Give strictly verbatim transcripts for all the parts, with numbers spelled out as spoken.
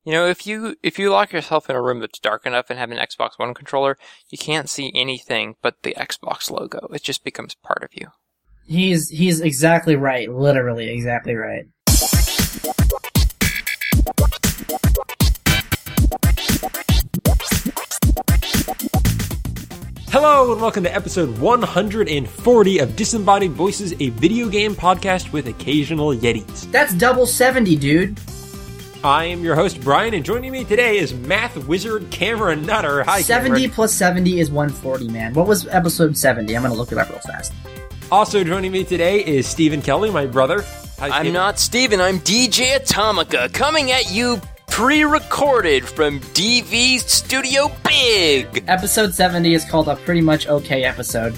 You know, if you if you lock yourself in a room that's dark enough and have an Xbox One controller, you can't see anything but the Xbox logo. It just becomes part of you. He's he's exactly right. Literally exactly right. Hello and welcome to episode one hundred forty of Disembodied Voices, a video game podcast with occasional Yetis. That's double seventy, dude. I am your host, Brian, and joining me today is math wizard Cameron Nutter. Hi, seventy Cameron. Plus seventy is one forty, man. What was episode seventy? I'm going to look it up real fast. Also joining me today is Stephen Kelly, my brother. Hi, I'm Stephen. not Steven, I'm D J Atomica, coming at you pre-recorded from D V Studio Big. Episode seventy is called a pretty much okay episode.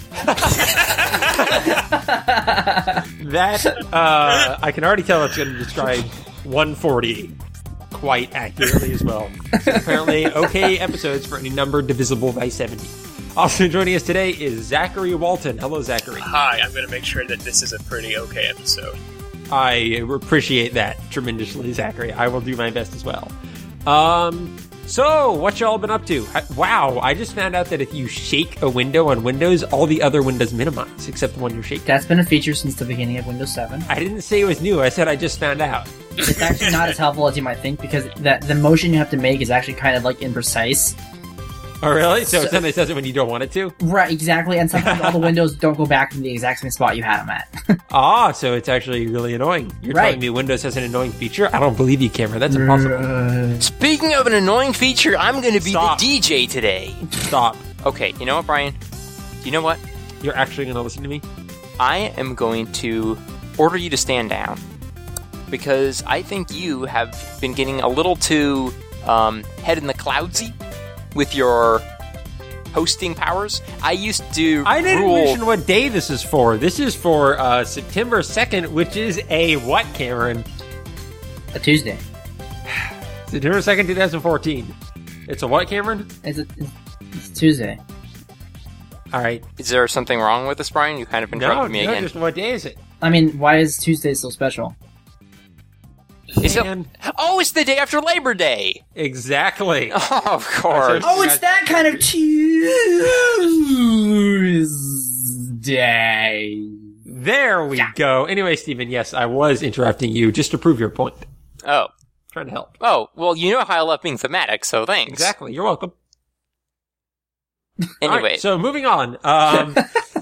That, uh, I can already tell it's going to describe one forty quite accurately as well. So apparently, okay episodes for any number divisible by seventy. Also joining us today is Zachary Walton. Hello, Zachary. Hi, I'm going to make sure that this is a pretty okay episode. I appreciate that tremendously, Zachary. I will do my best as well. Um, so, what y'all been up to? I, wow, I just found out that if you shake a window on Windows, all the other windows minimize, except the one you're shaking. That's been a feature since the beginning of Windows seven. I didn't say it was new, I said I just found out. It's actually not as helpful as you might think, because the, the motion you have to make is actually kind of like imprecise. Oh, really? So, So- it sometimes does it when you don't want it to? Right, exactly, and sometimes all the windows don't go back to the exact same spot you had them at. Ah, so it's actually really annoying. You're Right. telling me Windows has an annoying feature? I don't believe you, Cameron. That's impossible. Speaking of an annoying feature, I'm going to be Stop. the D J today. Stop. Okay, you know what, Brian? You know what? You're actually going to listen to me? I am going to order you to stand down because I think you have been getting a little too um, head in the cloudsy with your hosting powers. I used to I didn't rule... mention what day this is for. This is for uh, September second, which is a what, Cameron? A Tuesday. September second, twenty fourteen. It's a what, Cameron? It's, a, it's Tuesday. All right. Is there something wrong with this, Brian? You kind of No, interrupted me no, again. just what day is it? I mean, why is Tuesday so special? Is it- Man, Oh, it's the day after Labor Day. exactly. Oh, of course. Oh, it's that kind of Tuesday. There we go. Anyway, Stephen, yes, I was interrupting you just to prove your point. Oh. Trying to help. Oh, well, you know how I love being thematic, so thanks. Exactly. You're welcome. All Anyway, right, so moving on. Um,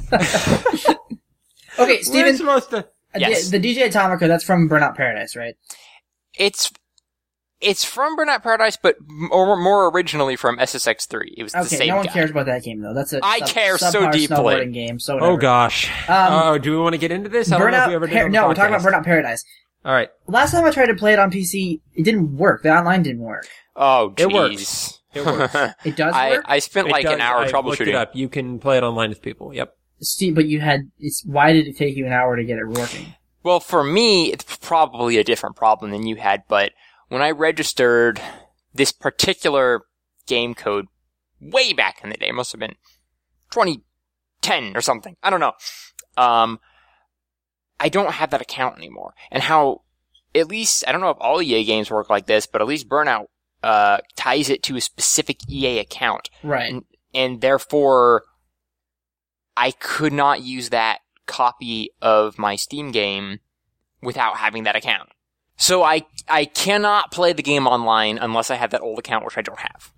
Okay, we're Steven, supposed to... uh, Yes. the, the D J Atomica, that's from Burnout Paradise, right? it's it's from Burnout Paradise, but more, more originally from S S X three. It was the Okay, same no one guy. cares about that game, though. That's a I sub- care so subpar deeply. snowboarding game, so Oh, whatever. gosh. Um, oh, do we want to get into this? I don't know if we ever Burnout, did Par- on the no, we're talking podcast. about Burnout Paradise. All right. Last time I tried to play it on P C, it didn't work. The online didn't work. Oh, It jeez. works. It works. It does I, work? I spent It like does. an hour I looked it troubleshooting. up. You can play it online with people. Yep. Steve, but you had, it's, why did it take you an hour to get it working? Well, for me, it's probably a different problem than you had, but when I registered this particular game code way back in the day, must have been twenty ten or something. I don't know. Um, I don't have that account anymore. And how, at least, I don't know if all E A games work like this, but at least Burnout uh, ties it to a specific E A account. Right. And, and therefore, I could not use that copy of my Steam game without having that account. So I I cannot play the game online unless I have that old account, which I don't have.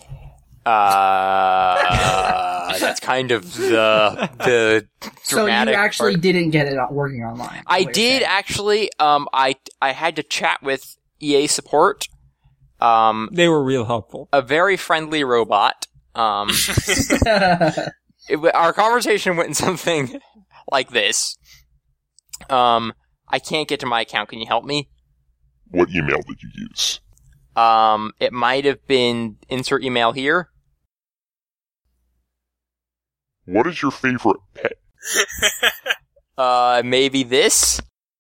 uh, that's kind of the the So you dramatic actually part. didn't get it working online? I what you're did saying. actually. Um, I I had to chat with E A support. Um, They were real helpful. a very friendly robot. Um, it, w- our conversation went in something like this. Um, I can't get to my account. Can you help me? What email did you use? Um, it might have been insert email here. What is your favorite pet? Uh, maybe this.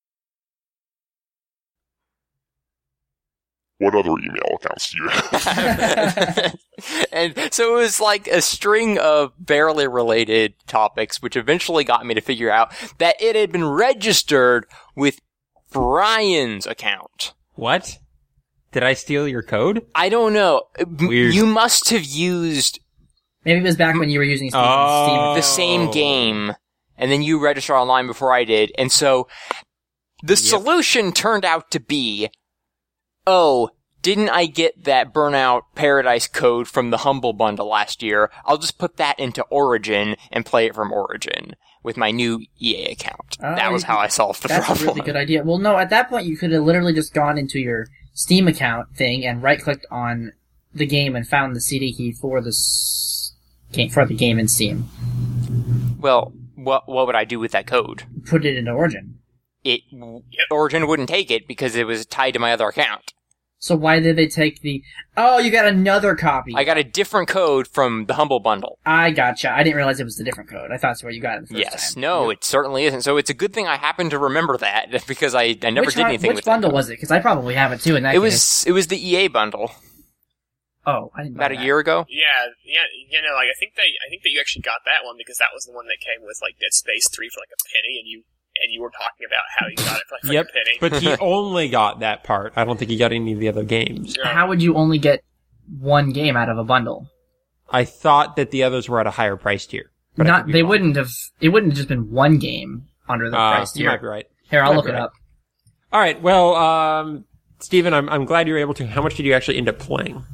What other email accounts do you have? And so it was like a string of barely related topics, which eventually got me to figure out that it had been registered with Brian's account. What? Did I steal your code? I don't know. Weird. You must have used Maybe it was back when you were using Steam. Oh. the same game, and then you registered online before I did, and so the Yep. solution turned out to be, oh, didn't I get that Burnout Paradise code from the Humble Bundle last year? I'll just put that into Origin and play it from Origin with my new E A account. Oh, that was you- how I solved the That's problem. a really good idea. Well, no, at that point you could have literally just gone into your Steam account thing and right-clicked on the game and found the C D key for the s- game for the game in Steam. Well, what what would I do with that code? Put it into Origin. It Origin wouldn't take it because it was tied to my other account. So why did they take the? Oh, you got another copy. I got a different code from the Humble Bundle. I gotcha. I didn't realize it was the different code. I thought that's where you got it the first Yes, time. no, it certainly isn't. So it's a good thing I happened to remember that because I, I never which did one- anything which with bundle that. was it? Because I probably have it too. In that It case. was it was the E A bundle Oh, I didn't. buy about a that. year ago. Yeah, yeah, you know, like I think that I think that you actually got that one because that was the one that came with like Dead Space three for like a penny, and you and you were talking about how you got it for like, for Yep. like a penny. But he only got that part. I don't think he got any of the other games. Yeah. How would you only get one game out of a bundle? I thought that the others were at a higher price tier. but I Not. could be They wrong. wouldn't have. It wouldn't have just been one game under the Uh, price you tier. might be right. Here, I'll might look be it right. up. All right. Well, um, Steven, I'm I'm glad you were able to. How much did you actually end up playing?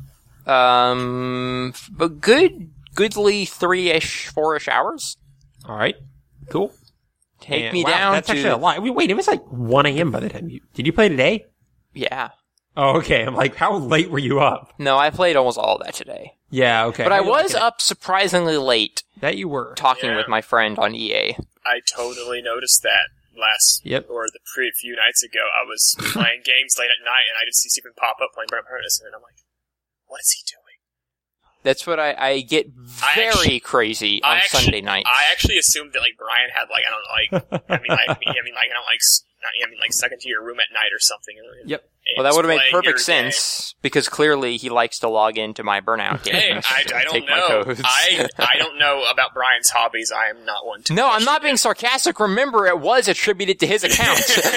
Um, but good, goodly three-ish, four-ish hours. All right. Cool. Take And- me wow, down That's to actually a lot. Wait, wait, it was like one a.m. by the time you did. You play today? yeah. Oh, okay. I'm like, how late were you up? No, I played almost all of that today, Yeah. Okay. but I How you was liking it? up surprisingly late That you were. talking Yeah. with my friend on E A. I totally noticed that last Yep. or the pre few nights ago. I was playing games late at night, and I just see Stephen pop up playing Burnout Paradise, and I'm like, "What is he doing?" That's what I, I get I very actually- crazy I on actually- Sunday nights. I actually assumed that like Brian had like I don't know, like I mean like I mean like I don't like s- I mean like stuck into your room at night or something. And, Yep. and Well, that would have made playing your perfect sense because clearly he likes to log into my Burnout game. Hey, games. I, and I don't take my know. codes. I I don't know about Brian's hobbies. I am not one to. No, I'm question not being him. sarcastic. Remember, it was attributed to his account.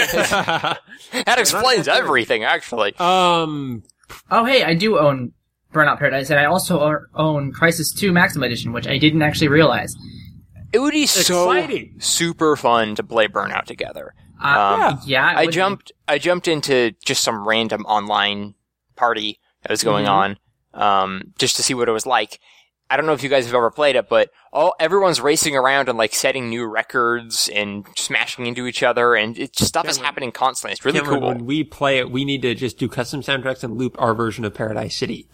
That explains everything, actually. um. Oh, hey, I do own Burnout Paradise, and I also o- own Crisis two Maximum Edition, which I didn't actually realize. It would be so Exciting. super fun to play Burnout together. Uh, Um, yeah, it I would be. jumped. I jumped into just some random online party that was going Mhm. on, um, just to see what it was like. I don't know if you guys have ever played it, but all everyone's racing around and like setting new records and smashing into each other, and it, stuff is Cameron- happening constantly. It's really Cameron, cool. When we play it, we need to just do custom soundtracks and loop our version of Paradise City.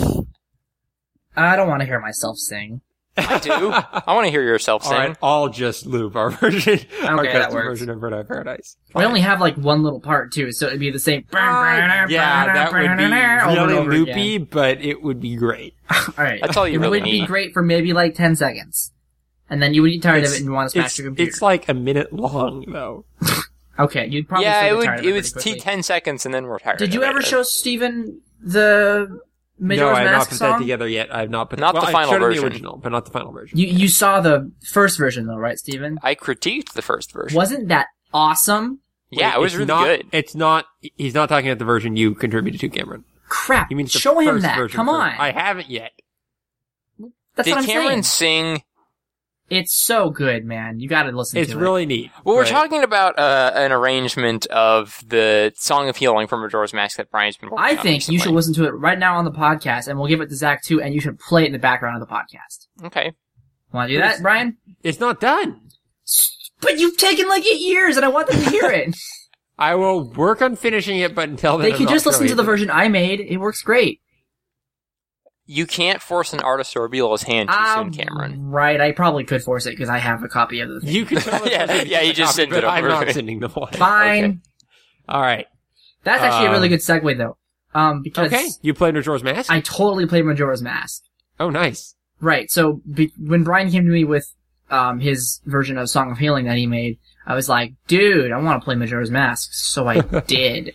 I don't want to hear myself sing. I do. I want to hear yourself All sing. right, I'll just loop our version, our Okay, that custom works. version of Burnout Paradise. We only have like one little part too, so it'd be the same. Yeah, that would be over and really over loopy, again. but it would be great. All right, That's all you really It would be need. great for maybe like ten seconds, and then you would get tired of It's- it and want to smash It's, your computer. it's like a minute long, though. Okay, you'd probably Yeah, still it get would. tired of It would pretty take quickly. ten seconds, and then we're tired. Did you of ever it. show Steven the Majora's no, I have not Mask put song? that together yet. I have not put Not well, the I final showed him version. the original, but not the final version. You you saw the first version though, right, Steven? I critiqued the first version. Wasn't that awesome? Yeah, Wait, it was it's really not, good. It's not. He's not talking about the version you contributed to, Cameron. Crap! He means the Show him first that. version Come first. on. I haven't yet. That's Did what I'm Cameron saying. sing? It's so good, man. You got to listen It's to really neat. Well, we're but- talking about uh, an arrangement of the Song of Healing from Majora's Mask that Brian's been it. working I on think you should recently. listen to it right now on the podcast, and we'll give it to Zach too, and you should play it in the background of the podcast. Okay. Want to do that, Brian? It's not done. But you've taken like eight years, and I want them to hear it. I will work on finishing it, but until then, They I'm can not just listen showing to the it. version I made. It works great. You can't force an artist to reveal his hand too Um, soon, Cameron. Right, I probably could force it because I have a copy of the thing. You can tell us Yeah, what yeah, you just copy, send it but I'm over. not sending the one. Fine. Okay. All right. That's actually a really Um, good segue, though. Um, because Okay. You played Majora's Mask? I totally played Majora's Mask. Oh, nice. Right, so be- when Brian came to me with um, his version of Song of Healing that he made, I was like, dude, I want to play Majora's Mask. So I did.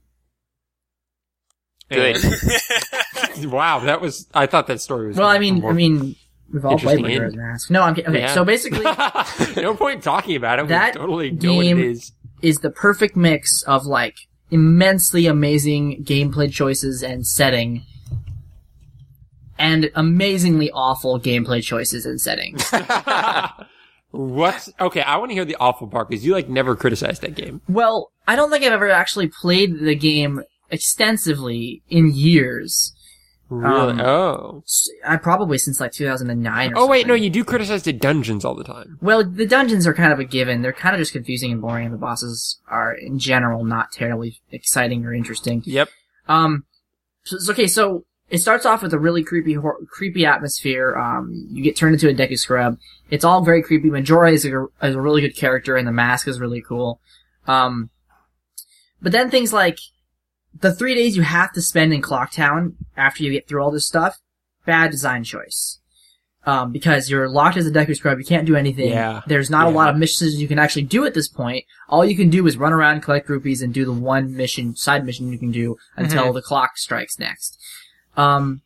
Good. Wow, that was. I thought that story was. Well, I mean, more I mean, we've all played interesting Majora's end. Mask. No, I'm kidding. Okay, Yeah. so basically, no point talking about it. That we totally know what game- it is. is the perfect mix of like immensely amazing gameplay choices and setting, and amazingly awful gameplay choices and settings. What's okay? I want to hear the awful part because you like never criticized that game. Well, I don't think I've ever actually played the game extensively in years. Really? Um, oh. I probably since like two thousand nine. Or Oh wait, something. no, you do criticize the dungeons all the time. Well, the dungeons are kind of a given. They're kind of just confusing and boring, and the bosses are, in general, not terribly exciting or interesting. Yep. Um, so, so- okay, so it starts off with a really creepy, hor- creepy atmosphere. Um, you get turned into a Deku Scrub. It's all very creepy. Majora is a, is a really good character, and the mask is really cool. Um, but then things like the three days you have to spend in Clocktown after you get through all this stuff, bad design choice. Um, because you're locked as a Deku Scrub, you can't do anything. Yeah. There's not Yeah. a lot of missions you can actually do at this point. All you can do is run around, collect rupees, and do the one mission, side mission you can do until Mhm. the clock strikes next. Um,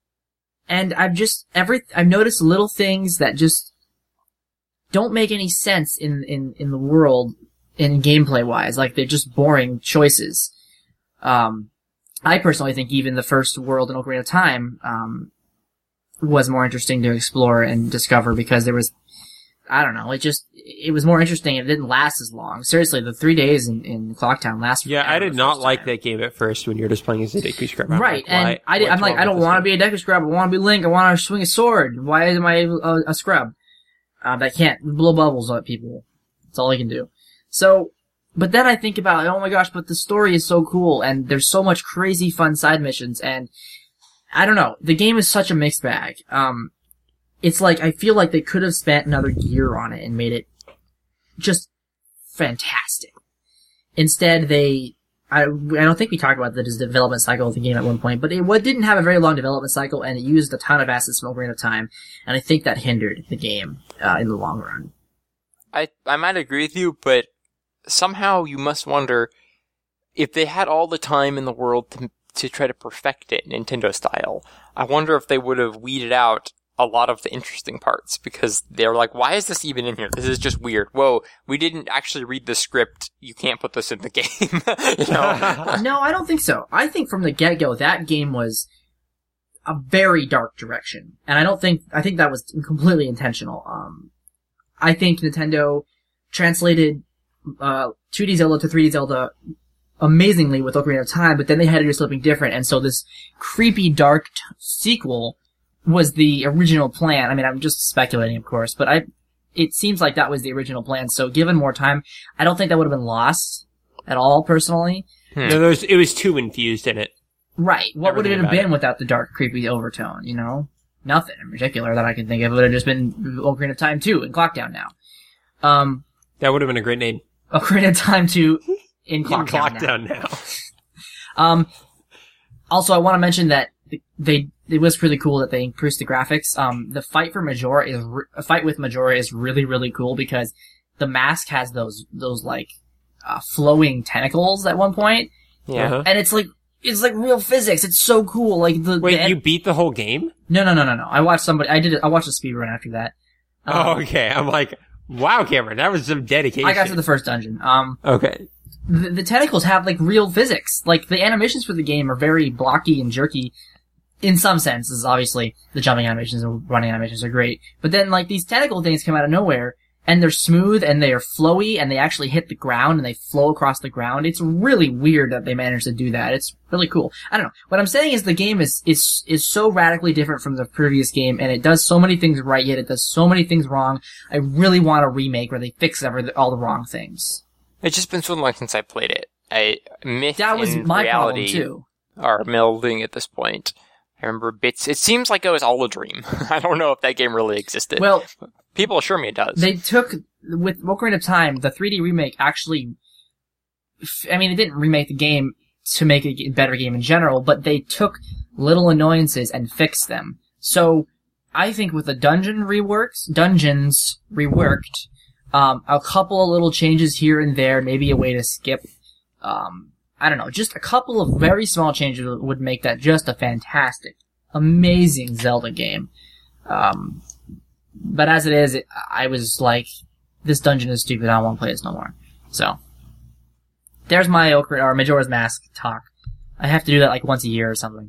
and I've just, every, I've noticed little things that just don't make any sense in, in, in the world, in gameplay wise. Like, they're just boring choices. Um, I personally think even the first world in Ocarina of Time, um, was more interesting to explore and discover because there was, I don't know, it just, it was more interesting and it didn't last as long. Seriously, the three days in, in Clocktown lasted Yeah, I forever did the not first like time. that game at first when you're just playing as a Deku Scrub. I'm Right, like, and why- I did, I'm what's like, wrong I don't with this want to game? be a Deku Scrub, I want to be Link, I want to swing a sword. Why am I a, a scrub? Uh, that can't blow bubbles at people. That's all I can do. So, but then I think about, oh my gosh, but the story is so cool, and there's so much crazy fun side missions, and I don't know, the game is such a mixed bag. Um, it's like, I feel like they could have spent another year on it and made it just fantastic. Instead, they, I, I don't think we talked about the development cycle of the game at one point, but it what didn't have a very long development cycle, and it used a ton of assets from Ocarina of Time, and I think that hindered the game uh, in the long run. I, I might agree with you, but somehow you must wonder if they had all the time in the world to, to try to perfect it Nintendo style. I wonder if they would have weeded out a lot of the interesting parts because they're like, why is this even in here? This is just weird. Whoa, we didn't actually read the script. You can't put this in the game. you know? No, I don't think so. I think from the get-go, that game was a very dark direction. And I don't think, I think that was completely intentional. Um, I think Nintendo translated, uh, two D Zelda to three D Zelda amazingly with Ocarina of Time, but then they had to do something different. And so this creepy, dark t- sequel was the original plan. I mean, I'm just speculating, of course, but I, it seems like that was the original plan. So given more time, I don't think that would have been lost at all, personally. No, there was, it was too infused in it. Right. What would it Everything have about been without the dark, creepy overtone, you know? Nothing in particular that I can think of. It would have just been Ocarina of Time two and Clocktown now. Um, That would have been a great name. Ocarina of Time two in In Clocktown, Clocktown now. now. Um, also, I want to mention that they, it was really cool that they increased the graphics. Um, the fight for Majora is, re- a fight with Majora is really, really cool because the mask has those, those like, uh, flowing tentacles at one point. yeah. Uh-huh. And it's like, it's like real physics. It's so cool. Like the, Wait, the you beat the whole game? No, no, no, no, no. I watched somebody, I did, I watched a speedrun after that. Um, Oh, okay. I'm like, wow, Cameron, that was some dedication. I got to the first dungeon. Um, Okay. the, the tentacles have like real physics. Like the animations for the game are very blocky and jerky. In some senses, obviously, the jumping animations and running animations are great. But then, like, these tentacle things come out of nowhere, and they're smooth, and they are flowy, and they actually hit the ground, and they flow across the ground. It's really weird that they managed to do that. It's really cool. I don't know. What I'm saying is the game is, is, is so radically different from the previous game, and it does so many things right, yet it does so many things wrong. I really want a remake where they fix every, all the wrong things. It's just been so long since I played it. I myth That was and my reality problem, too. are melding at this point. I remember bits. It seems like it was all a dream. I don't know if that game really existed. Well, people assure me it does. they took, with Ocarina of Time, the three D remake actually, I mean, it didn't remake the game to make a better game in general, but they took little annoyances and fixed them. So, I think with the dungeon reworks, dungeons reworked, um, a couple of little changes here and there, maybe a way to skip, um, I don't know, just a couple of very small changes would make that just a fantastic, amazing Zelda game. Um, but as it is, it, I was like, this dungeon is stupid, I don't want to play this no more. So, there's my Ocar- or Majora's Mask talk. I have to do that like once a year or something.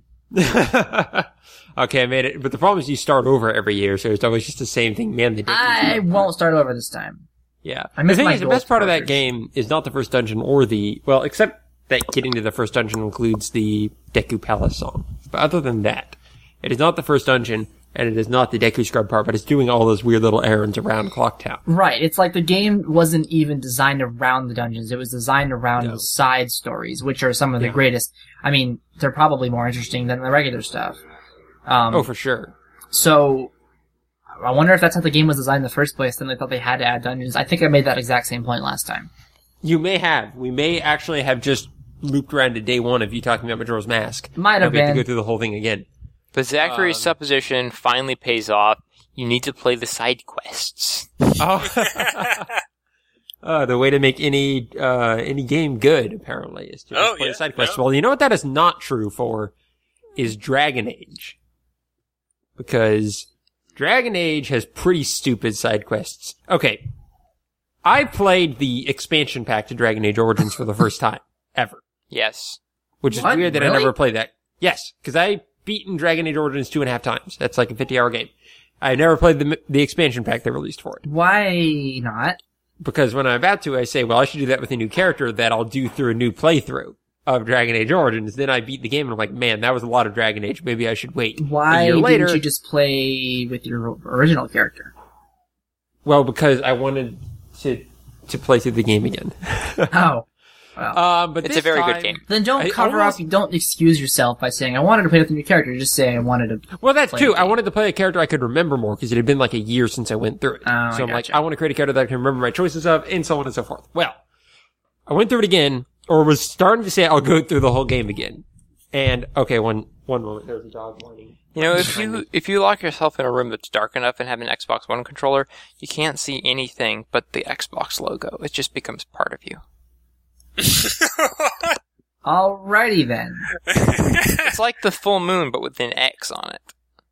Okay, I made it. But the problem is you start over every year, so it's always just the same thing. Man, the I won't start over this time. Yeah. I The missed thing my is, the gold best part of that characters. game is not the first dungeon or the, well, except that getting to the first dungeon includes the Deku Palace song. But other than that, it is not the first dungeon, and it is not the Deku Scrub part, but it's doing all those weird little errands around Clocktown. Right. It's like the game wasn't even designed around the dungeons. It was designed around No. the side stories, which are some of the Yeah. greatest. I mean, they're probably more interesting than the regular stuff. Um, Oh, for sure. So, I wonder if that's how the game was designed in the first place, then they thought they had to add dungeons. I think I made that exact same point last time. You may have. We may actually have just looped around to day one of you talking about Majora's Mask. Might have We have to been. go through the whole thing again. But Zachary's Um, supposition finally pays off. You need to play the side quests. Oh. Uh, the way to make any, uh, any game good, apparently, is to just Oh, play yeah, the side quests. yeah. Well, you know what that is not true for? Is Dragon Age. Because Dragon Age has pretty stupid side quests. Okay. I played the expansion pack to Dragon Age Origins for the first time, ever. Yes. Which is What? weird that I Really? never played that. Yes, because I beaten Dragon Age Origins two and a half times. That's like a fifty hour game. I never played the, the expansion pack they released for it. Why not? Because when I'm about to, I say, well, I should do that with a new character that I'll do through a new playthrough of Dragon Age Origins. Then I beat the game and I'm like, man, that was a lot of Dragon Age. Maybe I should wait. Why a year later, didn't you just play with your original character? well, because I wanted to to play through the game again. Oh. Well. Um, but It's this a very time- good game. then don't I cover almost- up, don't excuse yourself by saying, I wanted to play with a new character. Just say, I wanted to. Well, that's play true. the I game. wanted to play a character I could remember more because it had been like a year since I went through it. Oh, I so I'm like, gotcha. I want to create a character that I can remember my choices of, and so on and so forth. Well, I went through it again, or was starting to say I'll go through the whole game again. And okay, one one moment. There's a dog whining. You know, if you if you lock yourself in a room that's dark enough and have an Xbox One controller, you can't see anything but the Xbox logo. It just becomes part of you. Alrighty then. It's like the full moon, but with an X on it.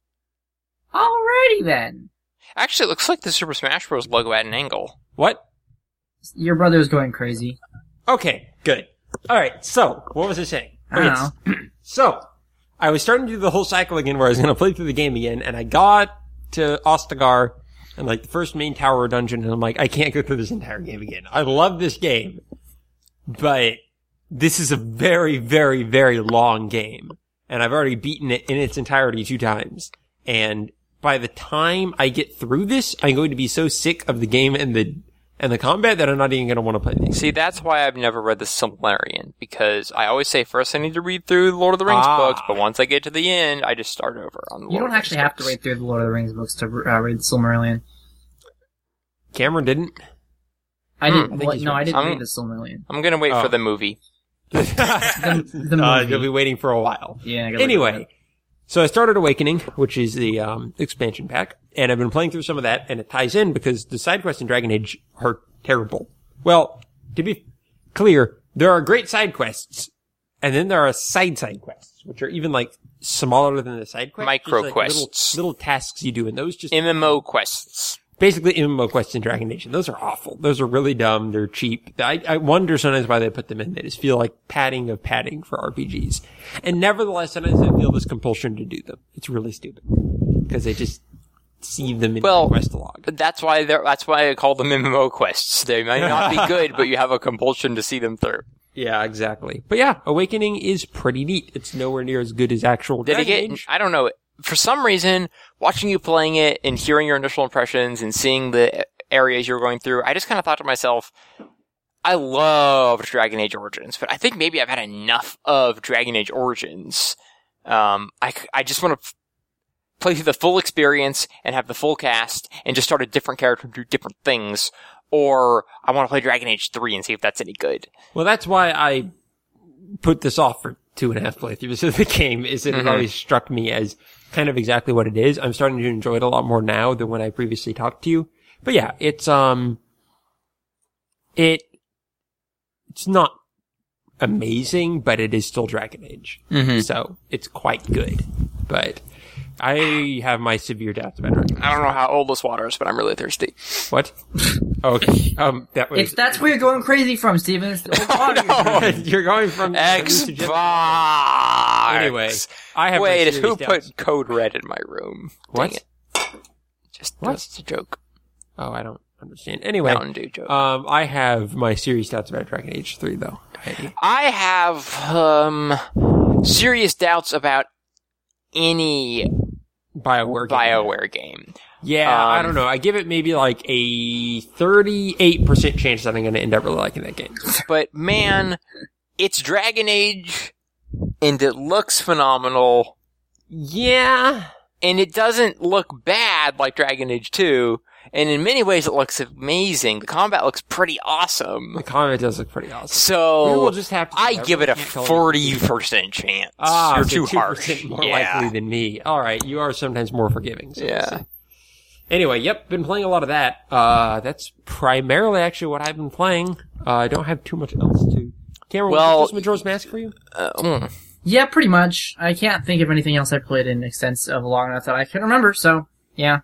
Alrighty then. Actually, it looks like the Super Smash Bros. Logo at an angle. What? Your brother's going crazy. Okay, good. All right. So, what was I saying? I don't Okay, it's- so, I was starting to do the whole cycle again, where I was going to play through the game again, and I got to Ostagar and like the first main tower dungeon, and I'm like, I can't go through this entire game again. I love this game, but this is a very, very, very long game, and I've already beaten it in its entirety two times. And by the time I get through this, I'm going to be so sick of the game and the and the combat that I'm not even going to want to play the game. See, that's why I've never read the Silmarillion, because I always say first I need to read through the Lord of the Rings Ah. books, but once I get to the end, I just start over on the Lord You of don't the actually Rings have to books. read through the Lord of the Rings books to uh, read the Silmarillion. Cameron didn't. I Hmm, didn't. I think what, he's no, right. I didn't I'm- read the Silmarillion. I'm gonna wait Oh. for the movie. The, the Uh, movie. you'll be waiting for a while. Yeah. I gotta look at Anyway, so I started Awakening, which is the um, expansion pack, and I've been playing through some of that, and it ties in because the side quests in Dragon Age are terrible. Well, to be clear, there are great side quests, and then there are side side quests, which are even like smaller than the side quests. Micro Just, like, quests. Little, little tasks you do, and those just M M O quests. basically M M O quests in Dragon Age. Those are awful. Those are really dumb. They're cheap. I, I wonder sometimes why they put them in. They just feel like padding of padding for R P Gs. And nevertheless, sometimes I feel this compulsion to do them. It's really stupid. Because they just see them in Well, the quest log. That's why they're, that's why I call them M M O quests. They might not be good, but you have a compulsion to see them through. Yeah, exactly. But yeah, Awakening is pretty neat. It's nowhere near as good as actual Did it Dragon get, Age. I don't know, for some reason, watching you playing it and hearing your initial impressions and seeing the areas you're going through, I just kind of thought to myself, I loved Dragon Age Origins, but I think maybe I've had enough of Dragon Age Origins. Um, I, c- I just want to f- play through the full experience and have the full cast and just start a different character and do different things. Or I want to play Dragon Age three and see if that's any good. Well, that's why I put this off for two and a half playthroughs of the game, is that Mhm. it always struck me as kind of exactly what it is. I'm starting to enjoy it a lot more now than when I previously talked to you. But yeah, it's, um, it, it's not amazing, but it is still Dragon Age. Mm-hmm. So it's quite good. But I have my severe doubts about Dragon Age. I don't know how old this water is, but I'm really thirsty. What? Okay. Um, that was. It's that's where you're going crazy from, Steven. It's the old audio. You're going from Xbox. Anyway, I have. Wait, my who serious put doubts. Code Red in my room? What? Dang it. Just What? that's a joke. Oh, I don't understand. Anyway, Mountain Dew joke. um, I have my serious doubts about Dragon Age three, though. I, I have um serious doubts about any BioWare. Game. BioWare game. Yeah, I Um, don't know. I give it maybe like a thirty-eight percent chance that I'm going to end up really liking that game. But man, it's Dragon Age, and it looks phenomenal, Yeah. and it doesn't look bad like Dragon Age two, and in many ways it looks amazing. The combat looks pretty awesome. The comment does look pretty awesome. So We will just have to. I give it a can't tell you. forty percent chance. Ah, You're so too two harsh. percent more Yeah. likely than me. All right, you are sometimes more forgiving. So Yeah. we'll see. Anyway, yep, been playing a lot of that. Uh, that's primarily actually what I've been playing. Uh, I don't have too much else to. Cameron, Well- was this Majora's Mask for you? Uh, mm. Yeah, pretty much. I can't think of anything else I played in extensive of long enough that I can remember. So yeah.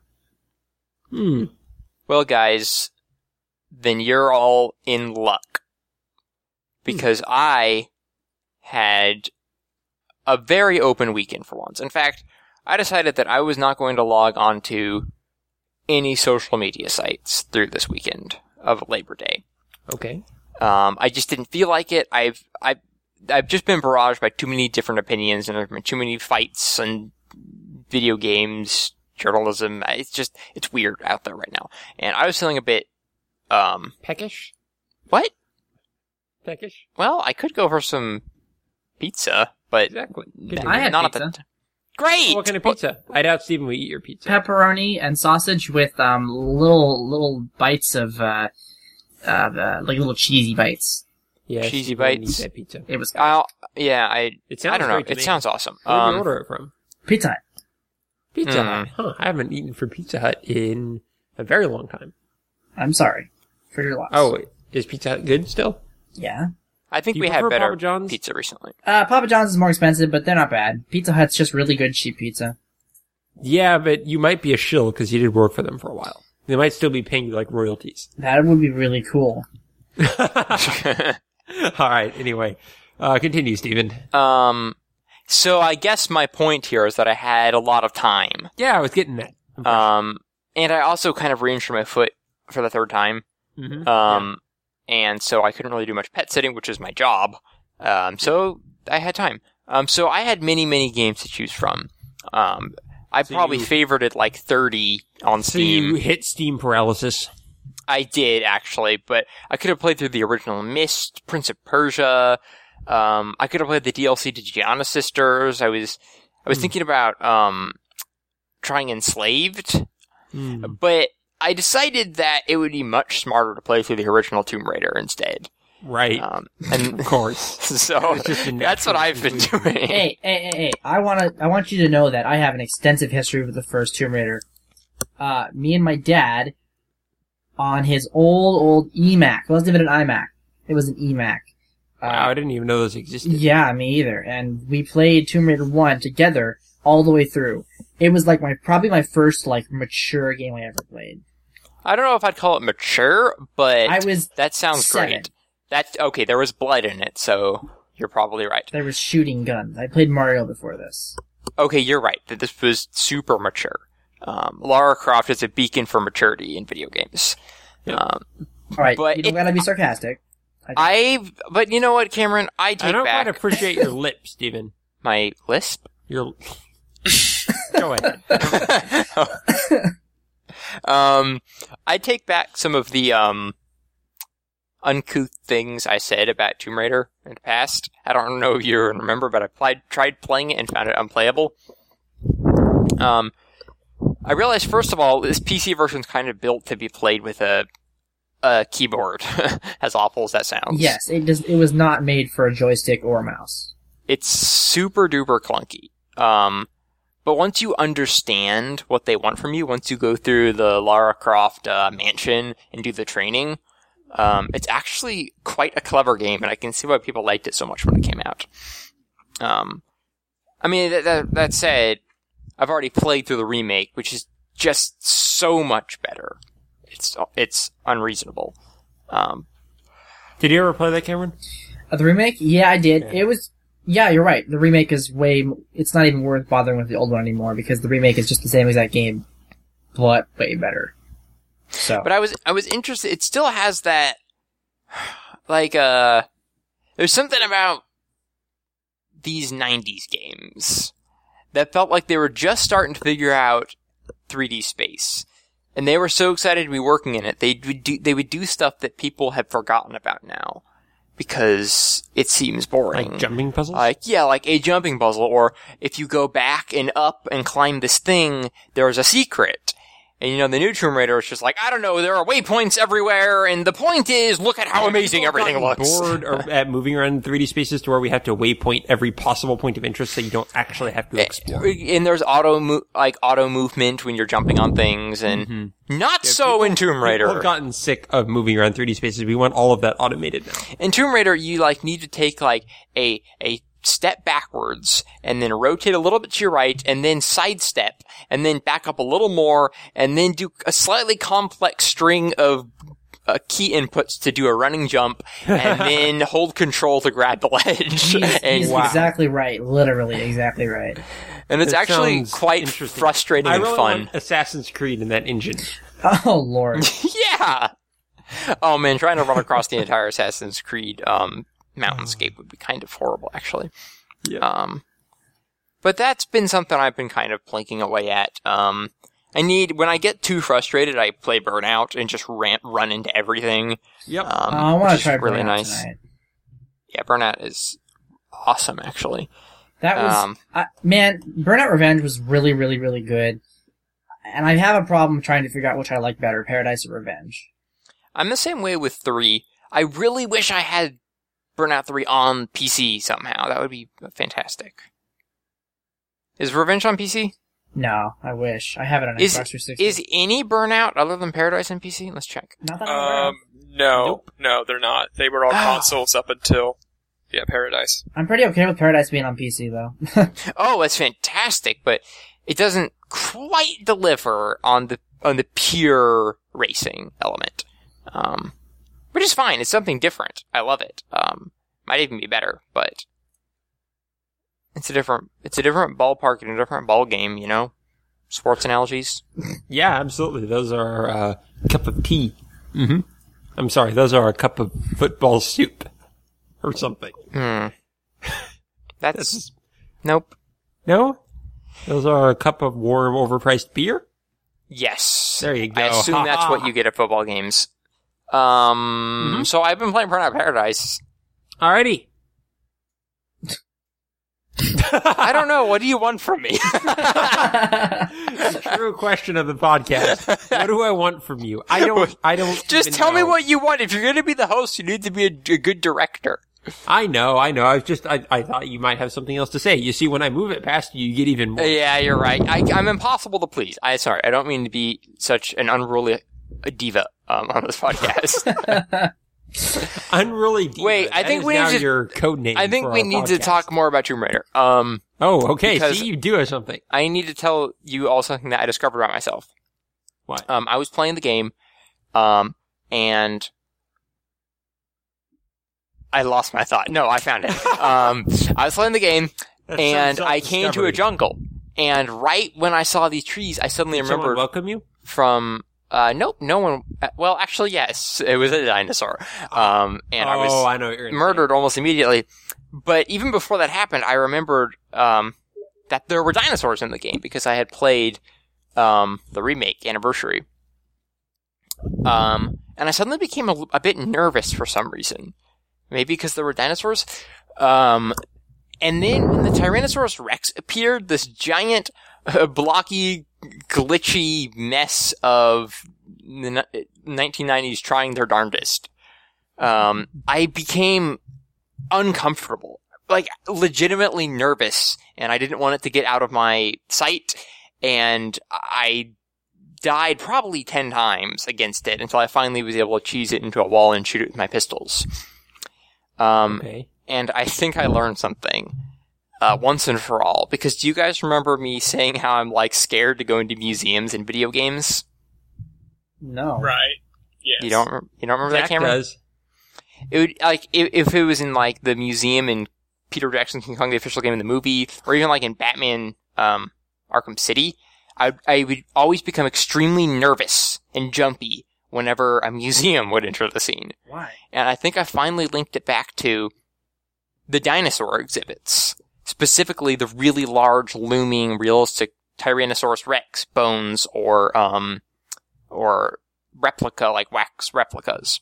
Hmm. Well, guys, then you're all in luck. Because I had a very open weekend for once. In fact, I decided that I was not going to log on to any social media sites through this weekend of Labor Day. Okay. Um, I just didn't feel like it. I've, I've, I've just been barraged by too many different opinions, and there've been too many fights and video games, journalism. It's just, it's weird out there right now. And I was feeling a bit, um, Peckish? what? Peckish? Well, I could go for some pizza, but Exactly. n- I had not at pizza. the Great! What kind of pizza? I doubt Steven would eat your pizza. Pepperoni and sausage with um little little bites of uh, uh, uh like little cheesy bites. Yeah, Cheesy Steven would bites. eat that pizza. It was I'll, yeah, I, It sounds I don't know. great to It me. sounds awesome. Where did you Um, order it from? Pizza Hut. Pizza Hmm. Hut. Huh, I haven't eaten from Pizza Hut in a very long time. I'm sorry for your loss. Oh, wait. Is Pizza Hut good still? yeah. I think Do you we had prefer better Papa John's? pizza recently. Uh, Papa John's is more expensive, but they're not bad. Pizza Hut's just really good cheap pizza. Yeah, but you might be a shill because you did work for them for a while. They might still be paying you like royalties. That would be really cool. All right. Anyway, uh, continue, Steven. um, so I guess my point here is that I had a lot of time. Yeah, I was getting that. Um, and I also kind of re-injured my foot for the third time. Mhm. Um, and so I couldn't really do much pet sitting, which is my job. Um, so I had time. Um, so I had many, many games to choose from. Um, I So probably you- favorited like thirty on So Steam. you hit Steam paralysis. I did actually, but I could have played through the original Myst, Prince of Persia. Um, I could have played the D L C to Gianna Sisters. I was, I was Hmm. thinking about um, trying Enslaved, Hmm. but I decided that it would be much smarter to play through the original Tomb Raider instead. Right. Um, and Of course. so It's just a that's what natural I've been conclusion. doing. Hey, hey, hey, hey! I wanna, I want you to know that I have an extensive history with the first Tomb Raider. Uh, me and my dad, on his old, old E MAC. It wasn't even an iMac. It was an E MAC. Uh, Wow, I didn't even know those existed. Yeah, me either. And we played Tomb Raider one together all the way through. It was like my, probably my first, like, mature game I ever played. I don't know if I'd call it mature, but I was, that sounds seven. great. That okay, there was blood in it, so you're probably right. there was shooting guns. I played Mario before this. Okay, you're right. That this was super mature. Um, Lara Croft is a beacon for maturity in video games. Um, Alright, But you don't it- gotta be sarcastic. I, but you know what, Cameron? I I take don't back quite appreciate your lip, Steven. my lisp. Your. Go ahead. um, I take back some of the um uncouth things I said about Tomb Raider in the past. I don't know if you remember, but I played, tried playing it and found it unplayable. Um, I realized first of all, this P C version is kind of built to be played with a a keyboard, as awful as that sounds. Yes, it does, it was not made for a joystick or a mouse. It's super duper clunky. Um, but once you understand what they want from you, once you go through the Lara Croft uh, mansion and do the training, um, it's actually quite a clever game, and I can see why people liked it so much when it came out. Um, I mean, that, that, that said, I've already played through the remake, which is just so much better. it's it's unreasonable. Um, Did you ever play that, Cameron? Uh, the remake? Yeah, I did. Yeah. It was, yeah, you're right. The remake is way, m- it's not even worth bothering with the old one anymore because the remake is just the same exact game, but way better. So. But I was I was interested. It still has that, like, uh, there's something about these nineties games that felt like they were just starting to figure out three D space. And they were so excited to be working in it. They would do, they would do stuff that people have forgotten about now because it seems boring. Like jumping puzzles? Like, yeah, like a jumping puzzle, or if you go back and up and climb this thing, there's a secret. And you know, the new Tomb Raider is just like, I don't know, there are waypoints everywhere, and the point is, look at how amazing everything looks. Bored or at moving around in three D spaces to where we have to waypoint every possible point of interest so you don't actually have to explore. And there's auto mo- like auto movement when you're jumping on things, and Mm-hmm. not so in Tomb Raider. People have gotten sick of moving around three D spaces. We want all of that automated now. In Tomb Raider, you like need to take like a a step backwards and then rotate a little bit to your right and then sidestep and then back up a little more and then do a slightly complex string of uh, key inputs to do a running jump and then hold control to grab the ledge. He's, and, he's exactly right. Literally, exactly right. and it's That actually sounds quite interesting. frustrating I and really fun. want Assassin's Creed in that engine. Oh, Lord. Yeah! Oh man, trying to run across the entire Assassin's Creed um, mountainscape would be kind of horrible, actually. Yeah. Um, but that's been something I've been kind of plinking away at. Um, I need, when I get too frustrated, I play Burnout and just ran, run into everything. Yep. Um, Oh, I want which to is try really Burnout nice. tonight. Yeah, Burnout is awesome, actually. That was, Um, I, man, Burnout Revenge was really, really, really good. And I have a problem trying to figure out which I like better, Paradise or Revenge. I'm the same way with three. I really wish I had Burnout three on P C somehow. That would be fantastic. Is Revenge on P C? No, I wish. I have it on Is, Xbox three sixty. is any Burnout other than Paradise on P C? Let's check. Not that I'm aware of. Um, no, Nope. no, they're not. They were all Ah. consoles up until, yeah, Paradise. I'm pretty okay with Paradise being on P C, though. Oh, that's fantastic, but it doesn't quite deliver on the on the pure racing element. Um, which is fine. It's something different. I love it. Um, might even be better, but it's a different it's a different ballpark and a different ball game. You know, sports analogies. Yeah, absolutely. Those are a uh, cup of tea. Mm-hmm. I'm sorry, those are a cup of football soup. Or something. Hmm. That's That's- nope. No? Those are a cup of warm, overpriced beer? Yes. There you go. I assume that's what you get at football games. Um. Mhm. So I've been playing Burnout Paradise. Alrighty. I don't know. What do you want from me? The true question of the podcast. What do I want from you? I don't, I don't Just even tell me know. what you want. If you're going to be the host, you need to be a, a good director. I know, I know. I was just, I, I thought you might have something else to say. You see, when I move it past you, you get even more. Yeah, you're right. I, I'm impossible to please. I sorry. I don't mean to be such an unruly diva um, on this podcast. Unruly diva. Wait, I That think is we need now to- your code name. I think for we our need to podcast. talk more about Tomb Raider. Um, Oh, okay. because- See, you do have something. I need to tell you all something that I discovered about myself. What? Um, I was playing the game, um, and I lost my thought. No, I found it. Um, I was playing the game, That's and some I came to a self-discovery. jungle. And right when I saw these trees, I suddenly Did someone remembered welcome you? from, uh, nope, no one, uh, well, actually, yes, it was a dinosaur. Um, and oh, I was I know what you're gonna murdered almost immediately. But even before that happened, I remembered, um, that there were dinosaurs in the game because I had played, um, the remake, Anniversary. Um, and I suddenly became a, a bit nervous for some reason. Maybe because there were dinosaurs. Um, and then when the Tyrannosaurus Rex appeared, this giant, uh, blocky, glitchy mess of the ni- nineteen nineties trying their darndest. Um, I became uncomfortable. Like, legitimately nervous, and I didn't want it to get out of my sight, and I died probably ten times against it until I finally was able to cheese it into a wall and shoot it with my pistols. Um, Okay. and I think I learned something, uh, once and for all, because do you guys remember me saying how I'm, like, scared to go into museums and video games? No. Right. Yes. You don't. rem- You don't remember Zach that, Cameron? does. It would like if, if it was in like the museum in Peter Jackson's King Kong, the official game in the movie, or even like in Batman um, Arkham City. I I would always become extremely nervous and jumpy whenever a museum would enter the scene. Why? And I think I finally linked it back to the dinosaur exhibits. Specifically, the really large, looming, realistic Tyrannosaurus Rex bones or, um, or replica, like wax replicas.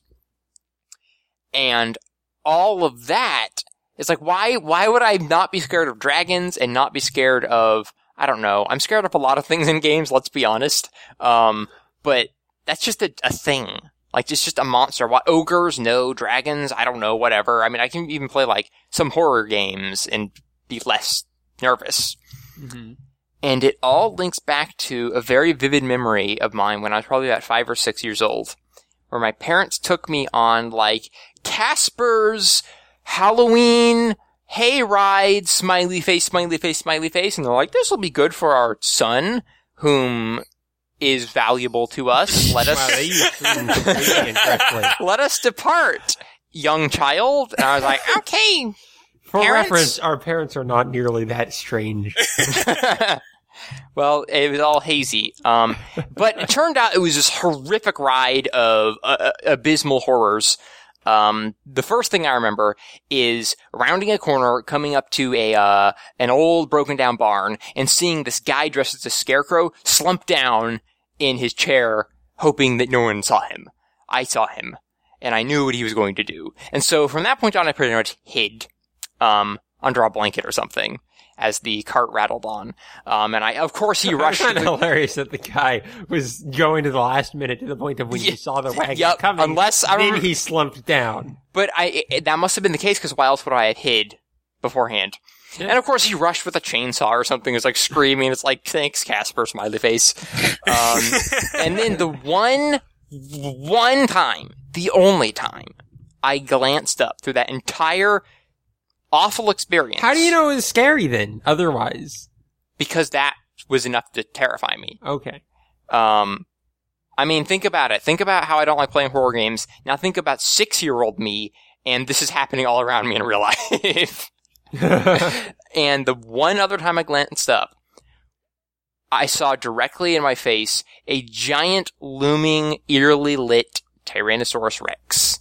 And all of that is like, why, why would I not be scared of dragons and not be scared of, I don't know, I'm scared of a lot of things in games, let's be honest. Um, but that's just a, a thing. Like, it's just a monster. What, ogres? No. Dragons? I don't know, whatever. I mean, I can even play, like, some horror games and be less nervous. Mm-hmm. And it all links back to a very vivid memory of mine when I was probably about five or six years old, where my parents took me on, like, Casper's Halloween hayride, smiley face, smiley face, smiley face, and they're like, this will be good for our son, whom is valuable to us. Let us, Wow, they use food completely incorrectly. let us depart, young child. And I was like, okay. For Parents? reference, our parents are not nearly that strange. Well, it was all hazy. Um, but it turned out it was this horrific ride of uh, uh, abysmal horrors. Um, the first thing I remember is rounding a corner, coming up to a, uh, an old broken down barn and seeing this guy dressed as a scarecrow slump down in his chair, hoping that no one saw him. I saw him, and I knew what he was going to do. And so from that point on, I pretty much hid, um, under a blanket or something as the cart rattled on. Um, and I, of course, he rushed. It's kind of to- hilarious that the guy was going to the last minute to the point of when Yeah, you saw the wagon yep, coming. unless I then remember- he slumped down. But I, it, that must have been the case because why else would I have hid beforehand? Yeah. And of course, he rushed with a chainsaw or something. It's like screaming. It's like, thanks, Casper, smiley face. Um, and then the one, one time, the only time, I glanced up through that entire awful experience. How do you know it was scary then? Otherwise, Because that was enough to terrify me. okay. Um, I mean, think about it. Think about how I don't like playing horror games. Now think about six-year-old me, and this is happening all around me in real life. And the one other time I glanced up, I saw directly in my face a giant, looming, eerily lit Tyrannosaurus Rex.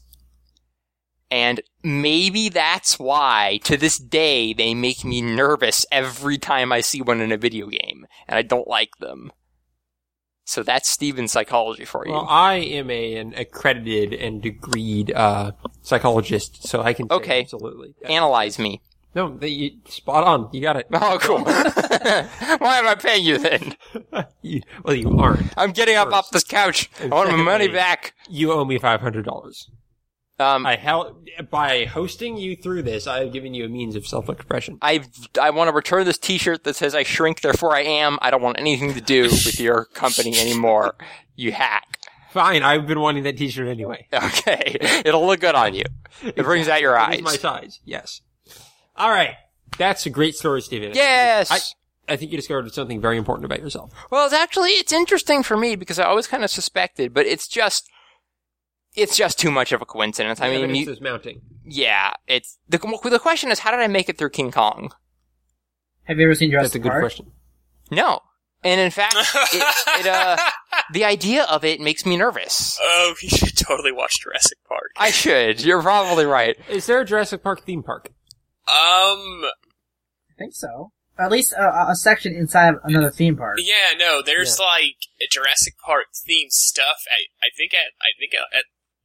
And maybe that's why, to this day, they make me nervous every time I see one in a video game, and I don't like them. So that's Steven's psychology for you. Well, I am a, an accredited and degreed uh, psychologist, so I can say Okay. absolutely. Analyze me. No, they, you, spot on. You got it. Oh, cool. Why am I paying you then? You- well, you aren't. I'm getting up First. off this couch. I And want my money secondly- back. You owe me five hundred dollars. Um, I hel- by hosting you through this, I have given you a means of self-expression. I I want to return this T-shirt that says "I shrink, therefore I am." I don't want anything to do with your company anymore. You hack. Fine, I've been wanting that T-shirt anyway. Okay, it'll look good on you. It brings out your It eyes. is my size. Yes. All right, that's a great story, Steven. Yes. I, I think you discovered something very important about yourself. Well, it's actually it's interesting for me because I always kind of suspected, but it's just it's just too much of a coincidence. I The mean, evidence you, is mounting. yeah, it's the the question is how did I make it through King Kong? Have you ever seen Jurassic That's a good Park? question. No. And in fact, it, it uh, the idea of it makes me nervous. Oh, you should totally watch Jurassic Park. I should. You're probably right. Is there a Jurassic Park theme park? Um, I think so. Or at least a, a section inside of another theme park. yeah, no, there's like Jurassic Park themed stuff at, I think at, I think at, at,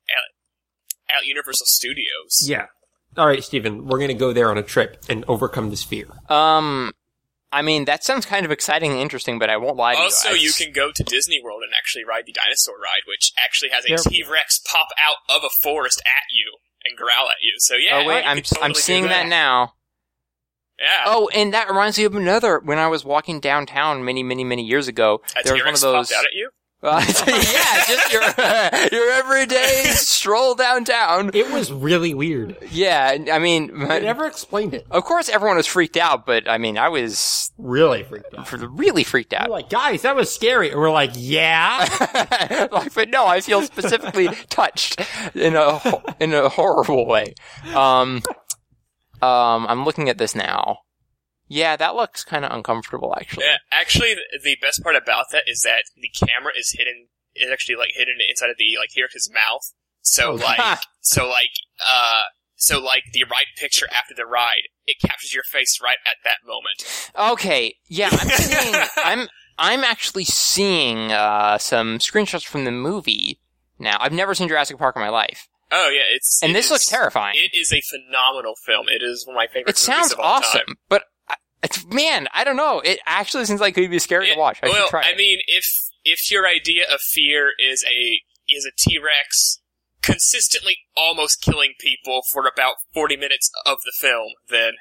at, at Universal Studios. Yeah. All right, Steven, we're going to go there on a trip and overcome this fear. Um, I mean, that sounds kind of exciting and interesting, but I won't lie to Also, you. I you just- can go to Disney World and actually ride the dinosaur ride, which actually has a There- T-Rex pop out of a forest at you and growl at you. So yeah, Oh wait, you I'm could totally I'm do seeing that that now. Yeah. Oh, and that reminds me of another. When I was walking downtown many, many, many years ago, a there was one T-Rex of those. popped out at you? Uh, yeah, just your uh, your everyday stroll downtown. It was really weird. Yeah, I mean, I never explained it. of course everyone was freaked out, but I mean, I was Really freaked out. really freaked We're out. like, guys, that was scary. And we're like, yeah. Like, but no, I feel specifically touched in a ho- in a horrible way. Um, um, I'm looking at this now. Yeah, that looks kind of uncomfortable, actually. Yeah, actually, the, the best part about that is that the camera is hidden. Is actually like hidden inside of the like character's mouth. So Oh, like, so like, uh, so like the right picture after the ride, it captures your face right at that moment. Okay, yeah, I'm seeing, I'm, I'm actually seeing, uh, some screenshots from the movie now. I've never seen Jurassic Park in my life. Oh yeah, it's And it this is- looks terrifying. It is a phenomenal film. It is one of my favorite. It sounds movies of all awesome, time. but, I, it's, man, I don't know. It actually seems like it would be scary It- to watch. I well, should try I it. mean, if if your idea of fear is a is a T-Rex consistently almost killing people for about forty minutes of the film, then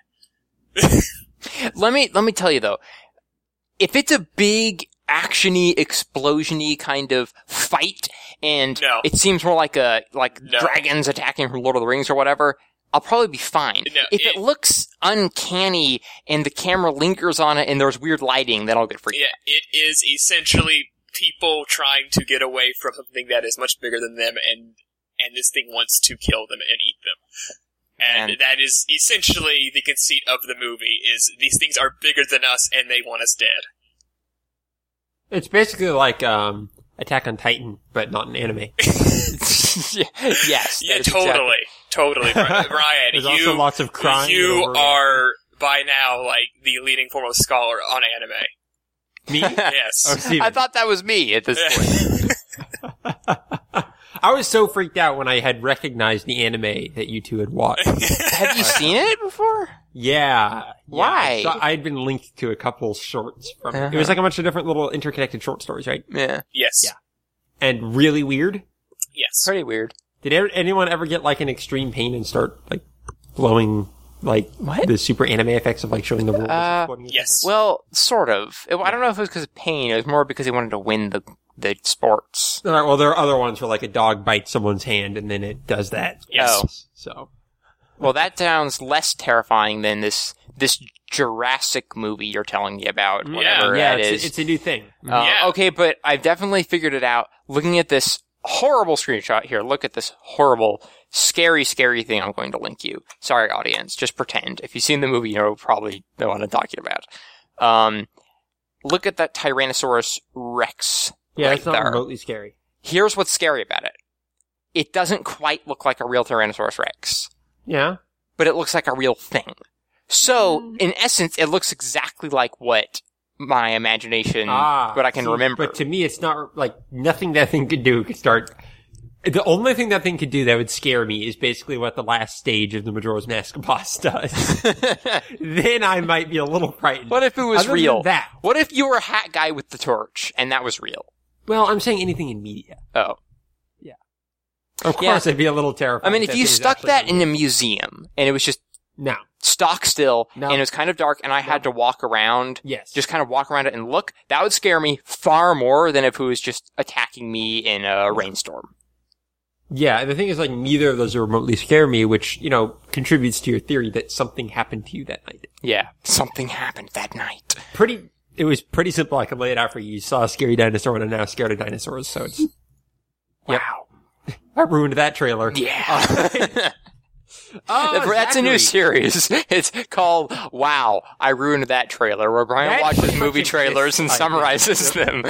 Let me let me tell you though, if it's a big actiony, explosiony kind of fight, and No. it seems more like a like No. dragons attacking from Lord of the Rings or whatever, I'll probably be fine. No, if it, it- looks uncanny and the camera lingers on it and there's weird lighting, then I'll get freaked. yeah, it is essentially people trying to get away from something that is much bigger than them, and and this thing wants to kill them and eat them. And And- that is essentially the conceit of the movie: is these things are bigger than us and they want us dead. It's basically like um, Attack on Titan, but not an anime. yes. Yeah, that is totally, exactly- totally, Bri- Brian. There's you, also lots of crying. You and overreacting. are by now like the leading foremost scholar on anime. Me? Yes. Oh, Steven. I thought that was me at this point. I was so freaked out when I had recognized the anime that you two had watched. Have you seen it before? Yeah. Why? Yeah, I had been linked to a couple shorts from it. It Uh-huh. was like a bunch of different little interconnected short stories, right? Yeah. Yes. Yeah. And really weird. Yes. Pretty weird. Did ever, anyone ever get like an extreme pain and start like blowing like What? the super anime effects of like showing the world Uh, exploding? and yes. stuff? Well, sort of. It, I don't know if it was because of pain. It was more because he wanted to win the the sports. All right, well, there are other ones where like a dog bites someone's hand and then it does that. Yes. Oh. So Well, that sounds less terrifying than this this Jurassic movie you're telling me about. Whatever yeah, that it's, is. it's a new thing. Uh, Yeah. Okay, but I've definitely figured it out. Looking at this horrible screenshot here, look at this horrible, scary, scary thing I'm going to link you. Sorry, audience. Just pretend. If you've seen the movie, you know probably know what I'm talking about. Um, look at that Tyrannosaurus Rex. Yeah, right it's not there. remotely scary. Here's what's scary about it. It doesn't quite look like a real Tyrannosaurus Rex, Yeah. but it looks like a real thing. So, Mm. in essence, it looks exactly like what my imagination, Ah, what I can see, remember. But to me, it's not like nothing that thing could do could start. The only thing that thing could do that would scare me is basically what the last stage of the Majora's Mask boss does. Then I might be a little frightened. What if it was Other than real? that, What if you were a hat guy with the torch and that was real? well, I'm saying anything in media. Oh. Of Yeah. course, I'd be a little terrified. I mean, if that you thing is stuck actually that in real. a museum and it was just no, stock still No. and it was kind of dark and I had to walk around, yes, just kind of walk around it and look, that would scare me far more than if it was just attacking me in a rainstorm. yeah. And the thing is, like, neither of those remotely scare me, which you know contributes to your theory that something happened to you that night. Yeah. Something happened that night. Pretty. It was pretty simple. I can lay it out for you. You saw a scary dinosaur and are now scared of dinosaurs. So it's. Wow. I ruined that trailer. Yeah. Oh, That's a new Zachary. series. It's called Wow, I Ruined That Trailer, where Brian That watches pretty much movie trailers and exists, I summarizes them.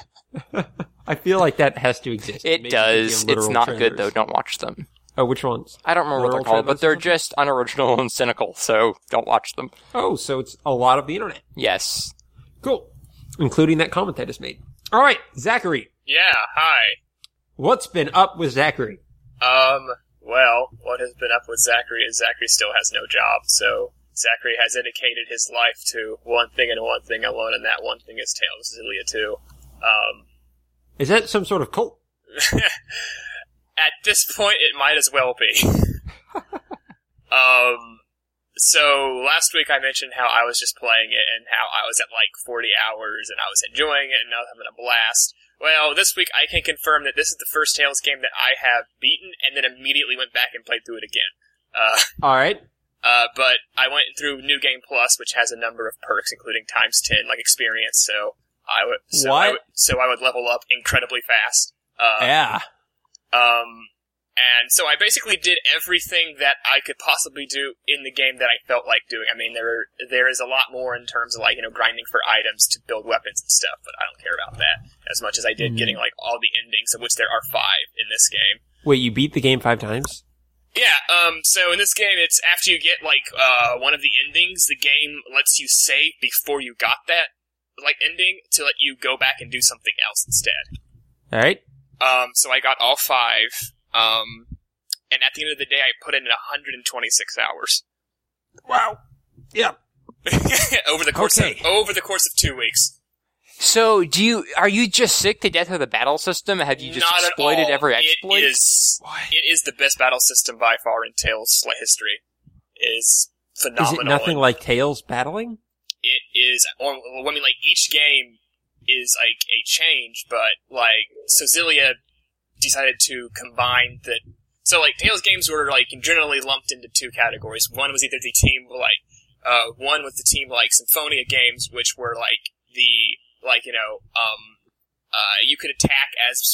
I feel like that has to exist. It Maybe does. be It's literal not trailers. good, though. Don't watch them. Oh, which ones? I don't remember what they're Literal called, but trailers they're or something? just unoriginal and cynical, so don't watch them. Oh, so it's a lot of the internet. Yes. Cool. Including that comment I just made. All right, Zachary. Yeah. Hi. What's been up with Zachary? Um. Well, what has been up with Zachary is Zachary still has no job, so Zachary has dedicated his life to one thing and one thing alone, and that one thing is Tales of Xillia two. Um. Is that some sort of cult? At this point, it might as well be. um. So last week I mentioned how I was just playing it and how I was at like forty hours and I was enjoying it and I was having a blast. Well, this week I can confirm that this is the first Tales game that I have beaten, and then immediately went back and played through it again. Uh, All right. uh, but I went through New Game Plus, which has a number of perks, including times ten, like experience. So I would, so What? I would, so I would level up incredibly fast. Uh, Yeah. Um, and so I basically did everything that I could possibly do in the game that I felt like doing. I mean, there there is a lot more in terms of, like, you know, grinding for items to build weapons and stuff, but I don't care about that as much as I did Mm. getting, like, all the endings, of which there are five in this game. Wait, you beat the game five times? Yeah, um, so in this game, it's after you get, like, uh, one of the endings, the game lets you save before you got that, like, ending to let you go back and do something else instead. All right. Um, so I got all five. Um, and at the end of the day, I put in one hundred twenty-six hours. Wow. Yeah. over the course Okay. of, over the course of two weeks. So, do you are you just sick to death of the battle system? Have you just Not exploited at all. every exploit? It is, it is the best battle system by far in Tales history. It is phenomenal. Is it nothing like Tails battling? It is, or, I mean, like, each game is, like, a change, but, like, so Xillia decided to combine the, so, like, Tales games were, like, generally lumped into two categories. One was either the team, like, uh, one was the team, like, Symphonia games, which were, like, the, like, you know, um, uh, you could attack as,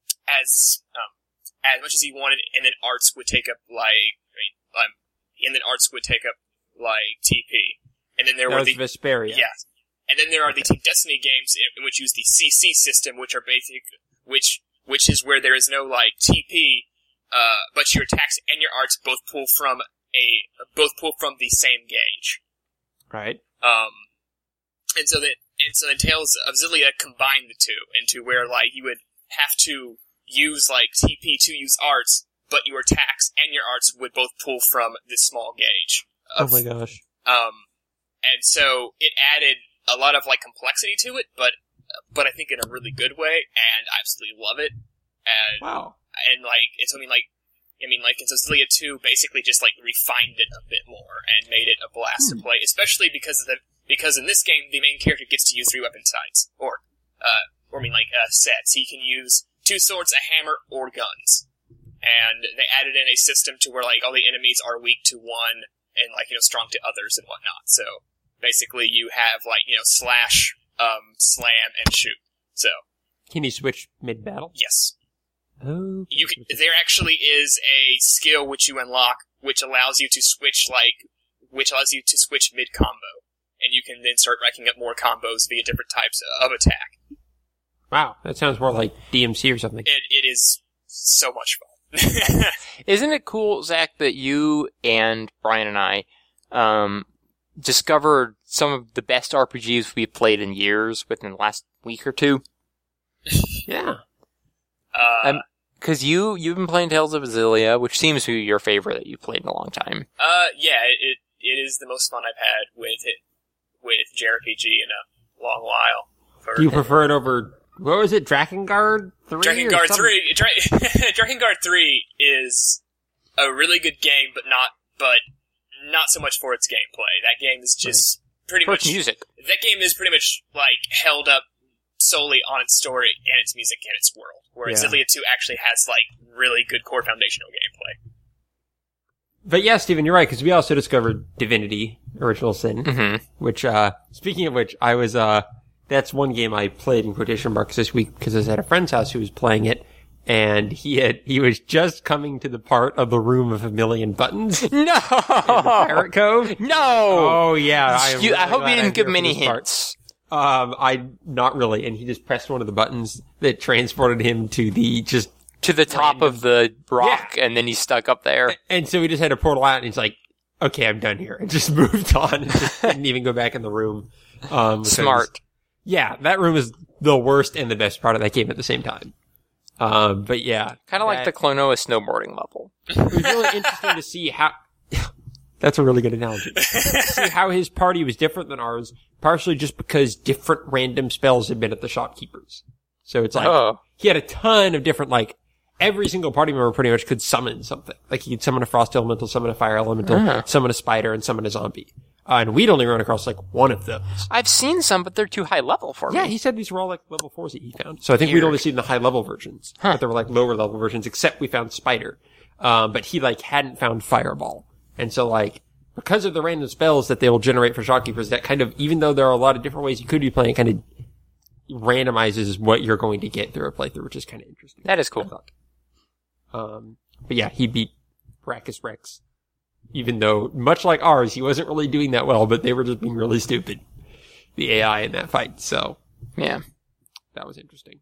as, um, as much as you wanted, and then arts would take up, like, I mean, um, and then arts would take up, like, T P. And then there That were was the, Vesperia. yes. And then there are the Team Destiny games, in which use the C C system, which are basic, which, which is where there is no, like, T P, uh, but your attacks and your arts both pull from a, both pull from the same gauge. Right. Um, and so that, and so the Tales of Xillia combined the two into where, like, you would have to use, like, T P to use arts, but your attacks and your arts would both pull from this small gauge. Oh Of, my gosh. Um, and so it added a lot of, like, complexity to it, but, but I think in a really good way, and I absolutely love it. And, Wow. and like, it's, I mean, like, I mean, like, and so Xillia two basically just, like, refined it a bit more and made it a blast Hmm. to play, especially because of the, because in this game, the main character gets to use three weapon sides, or, uh, or I mean, like, uh, sets. He can use two swords, a hammer, or guns. And they added in a system to where, like, all the enemies are weak to one, and, like, you know, strong to others and whatnot. So, basically, you have, like, you know, slash, um, slam, and shoot. So, Can you switch mid-battle? yes. Oh. You can, there actually is a skill which you unlock, which allows you to switch, like, which allows you to switch mid-combo. And you can then start racking up more combos via different types of attack. Wow. That sounds more like D M C or something. It, it is so much fun. Isn't it cool, Zach, that you and Brian and I um, discovered some of the best R P Gs we've played in years within the last week or two? Yeah. Uh, Um, Because you, you've been playing Tales of Xillia, which seems to be your favorite that you've played in a long time. uh, yeah, it, it, it is the most fun I've had with it, with J R P G in a long while. For, Do you prefer it over, what was it, Drakengard three? Drakengard or something? three, Dra- Drakengard three is a really good game, but not, but not so much for its gameplay. That game is just pretty For much, its music. that game is pretty much, like, held up solely on its story and its music and its world. Whereas Yeah. Xillia two actually has, like, really good core foundational gameplay. But yeah, Steven, you're right, because we also discovered Divinity, Original Sin, Mm-hmm. which, uh, speaking of which, I was, uh, that's one game I played in quotation marks this week, because I was at a friend's house who was playing it, and he had, he was just coming to the part of the room of a million buttons. No! Parrot Cove? No! Oh yeah, I, am You- really I hope glad you I'm didn't give here him for any this part. hints. Um, I, not really, and he just pressed one of the buttons that transported him to the, just, To the top Random. of the rock, and then he's stuck up there. and so he just had a portal out, and he's like, okay, I'm done here, and just moved on, and just didn't even go back in the room. Um, because- Smart. Yeah, that room is the worst and the best part of that game at the same time. Um, but yeah. Kind of like the that- Klonoa snowboarding level. It was really interesting to see how, that's a really good analogy. See how his party was different than ours, partially just because different random spells had been at the shopkeepers. So it's like, Oh. he had a ton of different, like, every single party member pretty much could summon something. Like, he could summon a frost elemental, summon a fire elemental, Uh-huh. summon a spider, and summon a zombie. Uh, and we'd only run across like one of those. I've seen some, but they're too high level for Yeah, me. he said these were all like level fours that he found. So I think we'd Weird. only seen the high level versions. Huh. But there were like lower level versions, except we found Spider. Um, but he like hadn't found Fireball. And so like, because of the random spells that they will generate for Shopkeepers, that kind of, even though there are a lot of different ways you could be playing, kind of randomizes what you're going to get through a playthrough, which is kind of interesting. That is I cool. thought. Um, but yeah, he beat Brachus Rex. Even though, much like ours, he wasn't really doing that well, but they were just being really stupid. The A I in that fight, so. Yeah. That was interesting.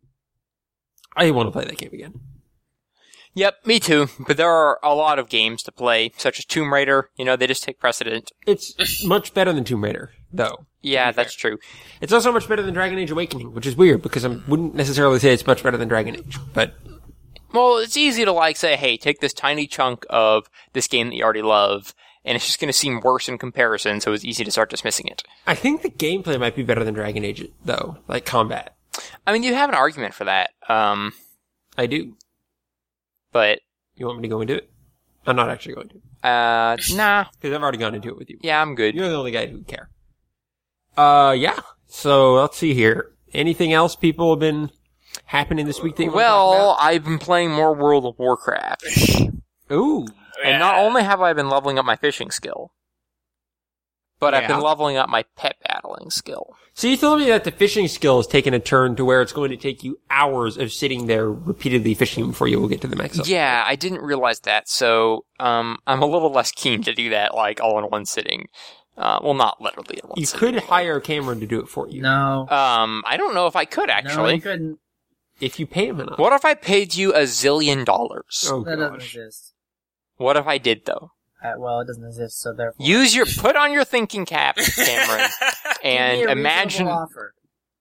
I want to play that game again. Yep, me too. But there are a lot of games to play, such as Tomb Raider. You know, they just take precedent. It's much better than Tomb Raider, though. Yeah, that's true. It's also much better than Dragon Age Awakening, which is weird, because I wouldn't necessarily say it's much better than Dragon Age, but... Well, it's easy to like say, hey, take this tiny chunk of this game that you already love, and it's just going to seem worse in comparison, so it's easy to start dismissing it. I think the gameplay might be better than Dragon Age, though. Like, combat. I mean, you have an argument for that, um, I do. but, You want me to go into it? I'm not actually going to. uh, nah. Because I've already gone into it with you. Yeah, I'm good. You're the only guy who would care. Uh, yeah. So, let's see here. Anything else people have been happening this week that you want to Well, talk I've been playing more World of Warcraft, about? Ooh. and not only have I been leveling up my fishing skill, but I've Yeah. been leveling up my pet battling skill. So you told me that the fishing skill has taken a turn to where it's going to take you hours of sitting there repeatedly fishing before you will get to the max level. Yeah, I didn't realize that, so um, I'm a little less keen to do that, like, all in one sitting. Uh, well, not literally in one You sitting. could hire Cameron to do it for you. No. Um, I don't know if I could, No, actually. you couldn't. If you pay him enough. What if I paid you a zillion dollars? Oh, That doesn't gosh. exist. What if I did, though? Uh, well, it doesn't exist, so therefore. Use your, put on your thinking cap, Cameron, Give me and a reasonable imagine, offer.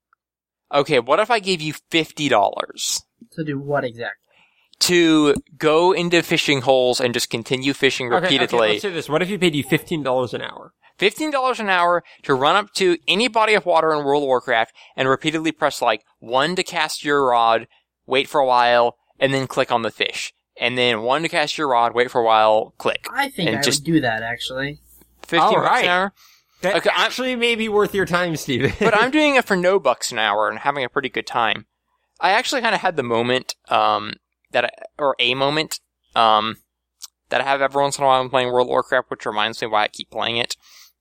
okay, what if I gave you fifty dollars To do what exactly? to go into fishing holes and just continue fishing Okay, okay, repeatedly? let's say this. What if he paid you fifteen dollars an hour? fifteen dollars an hour to run up to any body of water in World of Warcraft and repeatedly press like one to cast your rod, wait for a while, and then click on the fish. And then one to cast your rod, wait for a while, click. I think And I just- would do that, actually. fifteen All bucks right. an hour. That Okay, I'm- actually may be worth your time, Steven. But I'm doing it for no bucks an hour and having a pretty good time. I actually kind of had the moment, um, that I, or a moment, um, that I have every once in a while when I'm playing World of Warcraft, which reminds me why I keep playing it.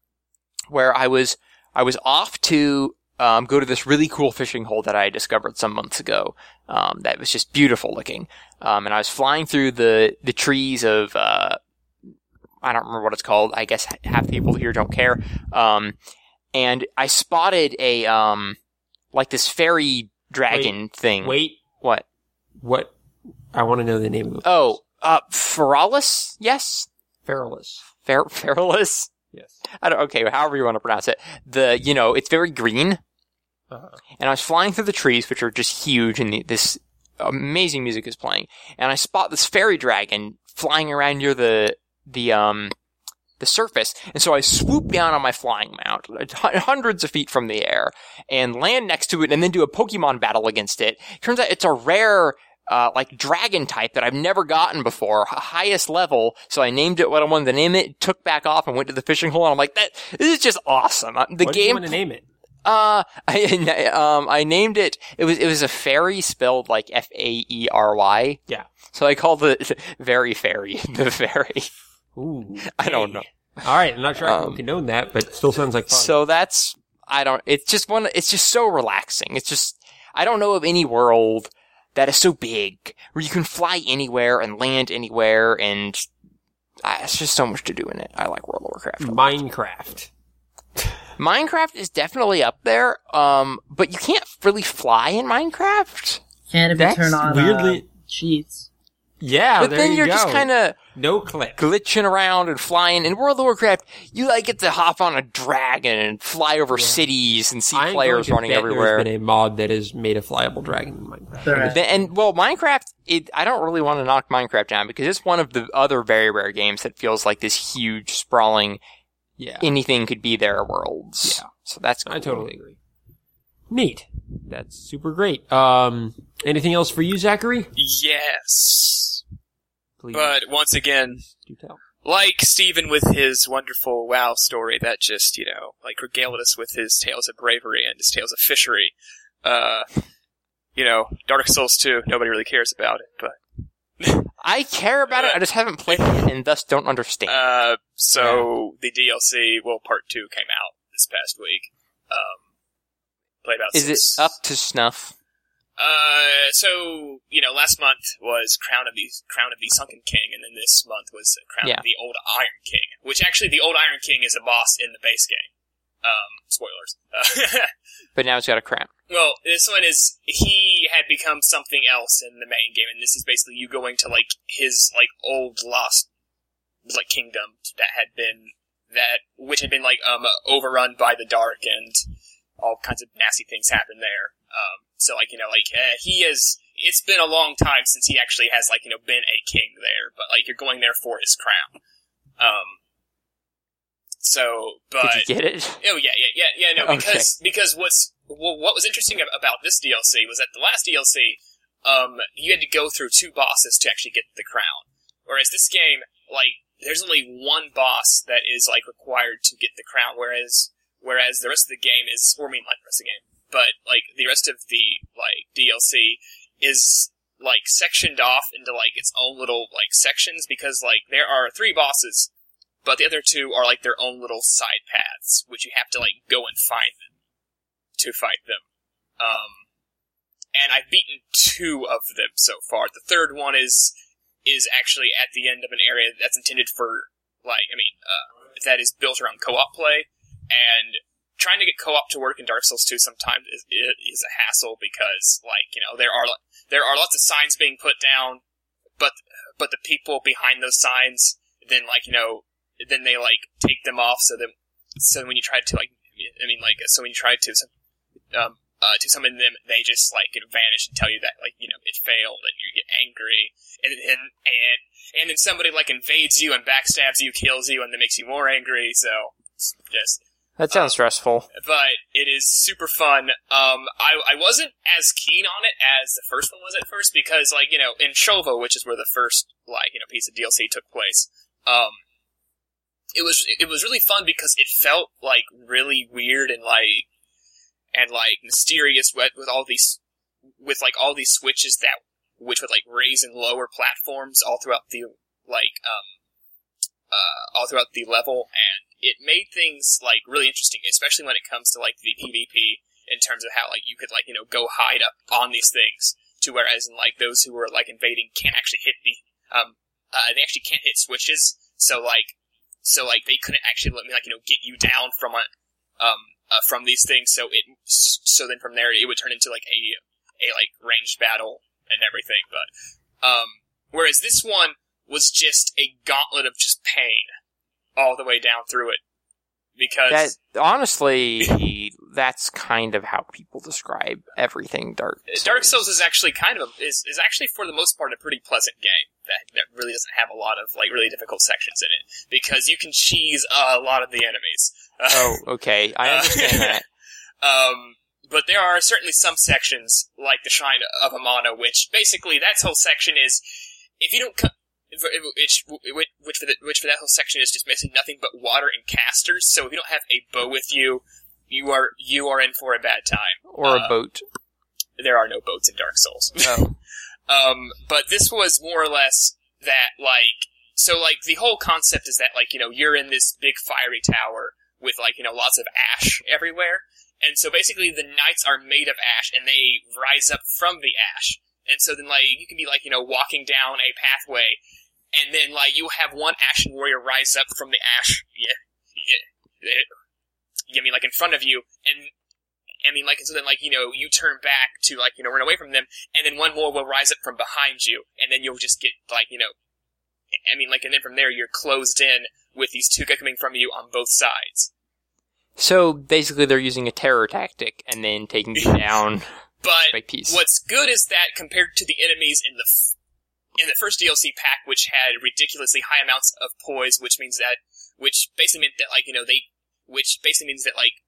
Where I was, I was off to, um, go to this really cool fishing hole that I discovered some months ago, um, that was just beautiful looking. Um, and I was flying through the, the trees of, uh, I don't remember what it's called. I guess half the people here don't care. Um, and I spotted a, um, like this fairy dragon thing. Wait, What? what? I want to know the name of the Oh, uh, Feralis? Yes? Feralus. Fer- Feralis? Yes. I don't, okay, however you want to pronounce it. The, you know, it's very green. Uh-huh. And I was flying through the trees, which are just huge, and the, this amazing music is playing. And I spot this fairy dragon flying around near the, the, um, the surface. And so I swoop down on my flying mount, hundreds of feet from the air, and land next to it, and then do a Pokemon battle against it. Turns out it's a rare, uh, like dragon type that I've never gotten before, h- highest level. So I named it what I wanted to name it, took back off and went to the fishing hole. And I'm like, that, this is just awesome. Uh, The what do you game, want to name it? uh, I, um, I named it, it was, it was a fairy spelled like F A E R Y. Yeah. So I called it Very Fairy, the fairy. Ooh. I don't know. All right, I'm not sure I Um, can condone that, but it still sounds like fun. So that's, I don't, it's just one, it's just so relaxing. It's just, I don't know of any world that is so big where you can fly anywhere and land anywhere, and uh, it's just so much to do in it. I like World of Warcraft. Minecraft. Minecraft is definitely up there, um, but you can't really fly in Minecraft. Can't even That's turn on weirdly- uh, cheats. Yeah, But there then you you're go. just kind of no click. glitching around and flying. In World of Warcraft, you like get to hop on a dragon and fly over Yeah. cities and see I'm players going to running bet everywhere. There's been a mod that has made a flyable dragon in Minecraft. There has- The- And, well, Minecraft, it, I don't really want to knock Minecraft down because it's one of the other very rare games that feels like this huge, sprawling, Yeah, anything could be there worlds. Yeah. So that's cool. I totally agree. Neat. That's super great. Um, anything else for you, Zachary? Yes. Please But once again, do tell. like Steven with his wonderful WoW story that just, you know, like regaled us with his tales of bravery and his tales of fishery. Uh, you know, Dark Souls two, nobody really cares about it, but... I care about it, I just haven't played it and thus don't understand. Uh, so, the D L C, well, part two came out this past week. Um, played about Is six... it up to snuff? Uh, so, you know, last month was Crown of the Crown of the Sunken King, and then this month was Crown Yeah. of the Old Iron King, which actually the Old Iron King is a boss in the base game. Um, spoilers. Uh, But now it's got a crown. well, this one is, he had become something else in the main game, and this is basically you going to, like, his, like, old lost, like, kingdom that had been, that, which had been, like, um, overrun by the dark, and all kinds of nasty things happened there. Um, so, like, you know, like, uh, he is, it's been a long time since he actually has, like, you know, been a king there, but, like, you're going there for his crown. Um, so, but... Did you get it? Oh, yeah, yeah, yeah, yeah, no, Okay. because, because what's, well, what was interesting ab- about this D L C was that the last D L C, um, you had to go through two bosses to actually get the crown. Whereas this game, like, there's only one boss that is, like, required to get the crown, whereas, whereas the rest of the game is, or I mean, like, the rest of the game, but, like, the rest of the, like, D L C is, like, sectioned off into, like, its own little, like, sections, because, like, there are three bosses, but the other two are, like, their own little side paths, which you have to, like, go and find them to fight them. Um, and I've beaten two of them so far. The third one is, is actually at the end of an area that's intended for, like, I mean, uh, that is built around co-op play, and trying to get co-op to work in Dark Souls two sometimes is, is a hassle because, like, you know, there are, there are lots of signs being put down, but, but the people behind those signs, then, like, you know, then they, like, take them off, so that, so when you try to, like, I mean, like, so when you try to, um, uh, to summon them, they just, like, you know, vanish and tell you that, like, you know, it failed, and you get angry, and, and, and, and then somebody, like, invades you and backstabs you, kills you, and then makes you more angry, so, it's just... That sounds um, stressful. But it is super fun. Um, I, I wasn't as keen on it as the first one was at first, because, like, you know, in Shova, which is where the first, like, you know, piece of D L C took place, um, It was it was really fun because it felt like really weird and like and like mysterious with, with all these with like all these switches that which would like raise and lower platforms all throughout the like um uh all throughout the level, and it made things like really interesting, especially when it comes to like the PvP in terms of how like you could like you know go hide up on these things, to whereas in like those who were like invading can't actually hit the um uh they actually can't hit switches, so like. So, like, they couldn't actually let me, like, you know, get you down from a, um, uh, from these things, so it, so then from there, it would turn into, like, a, a, like, ranged battle and everything, but, um, whereas this one was just a gauntlet of just pain all the way down through it, because... That, honestly, that's kind of how people describe everything Dark Souls. Dark Souls is actually kind of, a, is, is actually, for the most part, a pretty pleasant game. That, that really doesn't have a lot of, like, really difficult sections in it. Because you can cheese uh, a lot of the enemies. Oh, okay. I understand that. Um, but there are certainly some sections, like the Shrine of Amana, which, basically, that whole section is, if you don't co- which, which, which, for the, which for that whole section is just basically nothing but water and casters, so if you don't have a bow with you, you are, you are in for a bad time. Or uh, a boat. There are no boats in Dark Souls. Oh. Um, but this was more or less that, like, so, like, the whole concept is that, like, you know, you're in this big fiery tower with, like, you know, lots of ash everywhere, and so basically the knights are made of ash, and they rise up from the ash, and so then, like, you can be, like, you know, walking down a pathway, and then, like, you have one ashen warrior rise up from the ash, yeah, yeah, yeah, I mean, like, in front of you, and I mean, like, and so then, like, you know, you turn back to, like, you know, run away from them, and then one more will rise up from behind you, and then you'll just get, like, you know, I mean, like, and then from there you're closed in with these two coming from you on both sides. So, basically they're using a terror tactic, and then taking you down But by piece. what's good is that compared to the enemies in the f- in the first D L C pack, which had ridiculously high amounts of poise, which means that, which basically meant that, like, you know, they, which basically means that, like,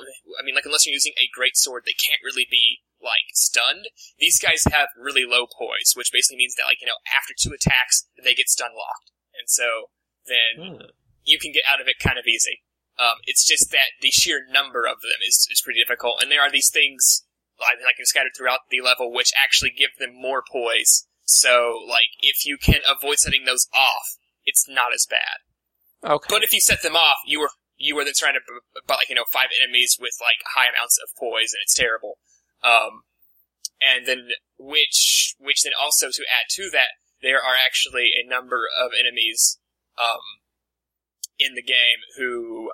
I mean, like, unless you're using a great sword, they can't really be, like, stunned. These guys have really low poise, which basically means that, like, you know, after two attacks, they get stun locked. And so, then Hmm. you can get out of it kind of easy. Um, it's just that the sheer number of them is, is pretty difficult, and there are these things like, like scattered throughout the level which actually give them more poise. So, like, if you can avoid setting those off, it's not as bad. Okay. But if you set them off, you were you were then trying to buy, like, you know, five enemies with, like, high amounts of poise, and it's terrible. Um, and then, which, which then also, to add to that, there are actually a number of enemies, um, in the game who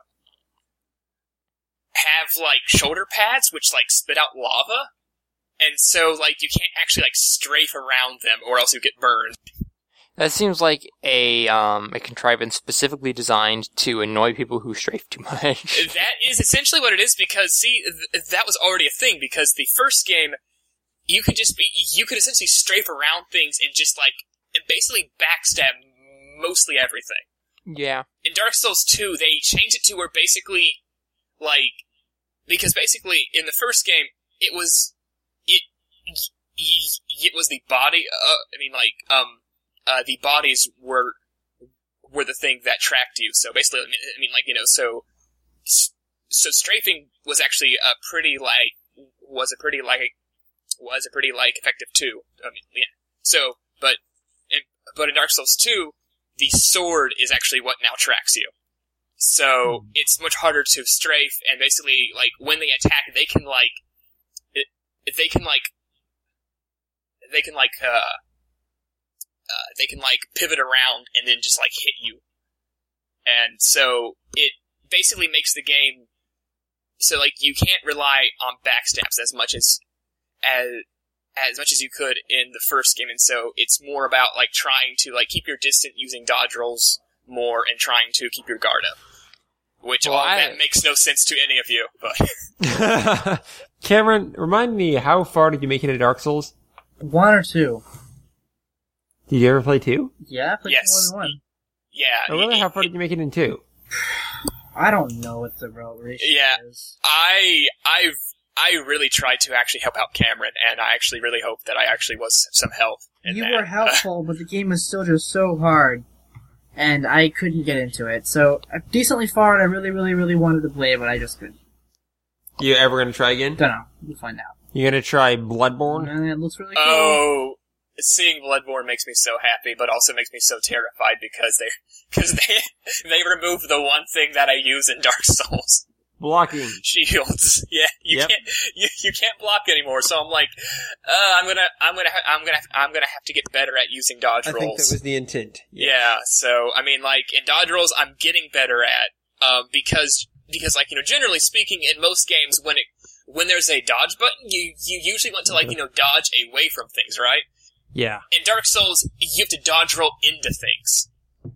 have, like, shoulder pads, which, like, spit out lava. And so, like, you can't actually, like, strafe around them, or else you get burned. That seems like a um a contrivance specifically designed to annoy people who strafe too much. That is essentially what it is, because, see, th- that was already a thing, because the first game, you could just be, you could essentially strafe around things and just, like, and basically backstab mostly everything. Yeah. In Dark Souls two, they changed it to where basically, like, because basically, in the first game, it was, it, y- y- it was the body, uh, I mean, like, um, uh, the bodies were, were the thing that tracked you, so basically, I mean, I mean like, you know, so, so strafing was actually a pretty, like, was a pretty, like, was a pretty, like, effective too. I mean, yeah. So, but, in, but in Dark Souls two, the sword is actually what now tracks you. So, it's much harder to strafe, and basically, like, when they attack, they can, like, it, they can, like, they can, like, uh, uh, they can, like, pivot around and then just, like, hit you. And so, it basically makes the game, so, like, you can't rely on backstabs as much as, as, as much as you could in the first game, and so it's more about, like, trying to, like, keep your distance using dodge rolls more and trying to keep your guard up. Which, Well, all I- that makes no sense to any of you, but... Cameron, remind me, how far did you make it in Dark Souls? One or two. Did you ever play two? Yeah, I played Yes. more than one. yeah. Oh, really? it- How far did you make it in two? I don't know what the route ratio Yeah. is. I, I, I really tried to actually help out Cameron, and I actually really hope that I actually was some help in You that. were helpful, but the game was still just so hard, and I couldn't get into it. So, I'm decently far, and I really, really, really wanted to play it, but I just couldn't. You ever gonna try again? Don't know. We'll find out. You gonna try Bloodborne? And it looks really cool. Oh, seeing Bloodborne makes me so happy, but also makes me so terrified because they, because they, they removed the one thing that I use in Dark Souls. Blocking. Shields. Yeah, you Yep. can't, you, you can't block anymore, so I'm like, uh, I'm gonna, I'm gonna, ha- I'm gonna, I'm gonna have to get better at using dodge I rolls. think that was the intent. Yeah, so, I mean, like, in dodge rolls, I'm getting better at, um, because, because, like, you know, generally speaking, in most games, when it, when there's a dodge button, you, you usually want to, like, you know, dodge away from things, right? Yeah. In Dark Souls, you have to dodge roll into things.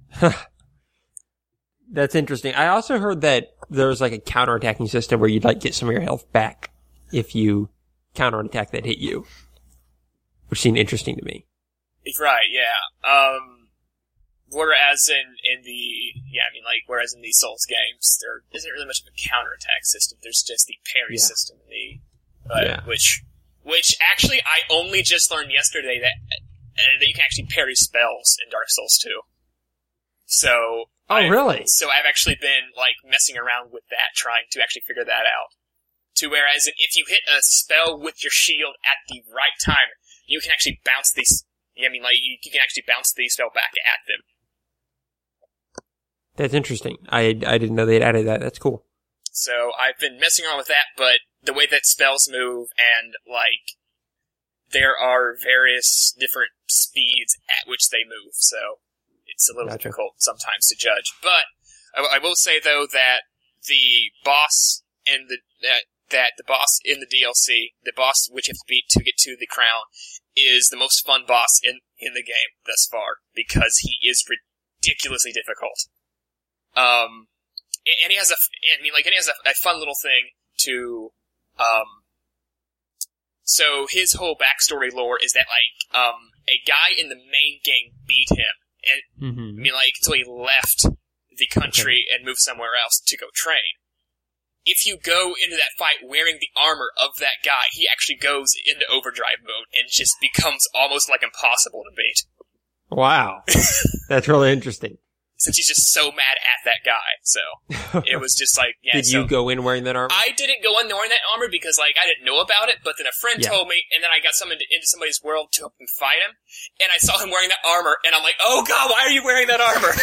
That's interesting. I also heard that there's like a counterattacking system where you'd like get some of your health back if you counter an attack that hit you, which seemed interesting to me. Right, yeah. Um, whereas in, in the, yeah, I mean, like, whereas in the Souls games, there isn't really much of a counterattack system. There's just the parry Yeah. system in the, uh, Yeah. which, which actually I only just learned yesterday that, uh, that you can actually parry spells in Dark Souls two. So, Oh, I've- really? So I've actually been, like, messing around with that, trying to actually figure that out. To whereas if you hit a spell with your shield at the right time, you can actually bounce these, I mean, like, you, you can actually bounce the spell back at them. That's interesting. I, I didn't know they'd added that. That's cool. So I've been messing around with that, but the way that spells move and, like, there are various different speeds at which they move, so it's a little Gotcha. difficult sometimes to judge. But I, I will say, though, that the boss in the, that, that the boss in the D L C, the boss which you have to beat to get to the crown, is the most fun boss in, in the game thus far, because he is ridiculously difficult. Um, and he has a, I mean, like, and he has a, a fun little thing to, um, so his whole backstory lore is that, like, um, a guy in the main game beat him, and, I Mm-hmm. mean, like, until he left the country and moved somewhere else to go train. If you go into that fight wearing the armor of that guy, he actually goes into overdrive mode and just becomes almost, like, impossible to beat. Wow. That's really interesting. since he's just so mad at that guy. So it was just like, yeah. Did so you go in wearing that armor? I didn't go in wearing that armor because like I didn't know about it, but then a friend Yeah. told me, and then I got summoned into somebody's world to help him fight him, and I saw him wearing that armor, and I'm like, oh god, why are you wearing that armor?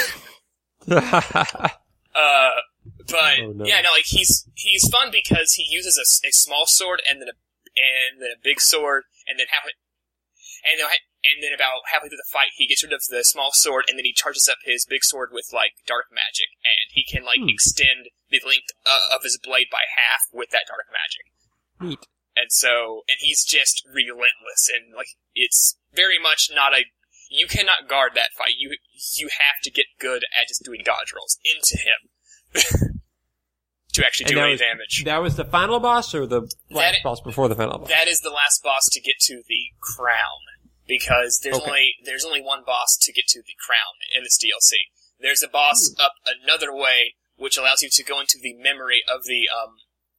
uh, but Oh, no. yeah, no, like he's he's fun because he uses a, s- a small sword and then a and then a big sword, and then half and then and then about halfway through the fight, he gets rid of the small sword, and then he charges up his big sword with like dark magic, and he can like Hmm. extend the length uh, of his blade by half with that dark magic. Neat. And so, and he's just relentless, and like it's very much not a. You cannot guard that fight. You you have to get good at just doing dodge rolls into him to actually And do that any was- damage. That was the final boss, or the last That- boss before the final boss? That is the last boss to get to the crown, because there's Okay. only there's only one boss to get to the crown in this D L C. There's a boss Hmm. up another way, which allows you to go into the memory of the um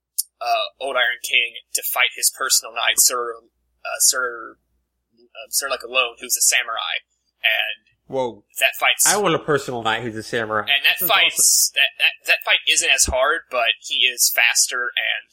uh Old Iron King to fight his personal knight, Sir uh, Sir uh, Sir Like Alone, who's a samurai, and Whoa. that fight's I want a personal knight who's a samurai. and that sounds fight's that, that that fight isn't as hard, but he is faster and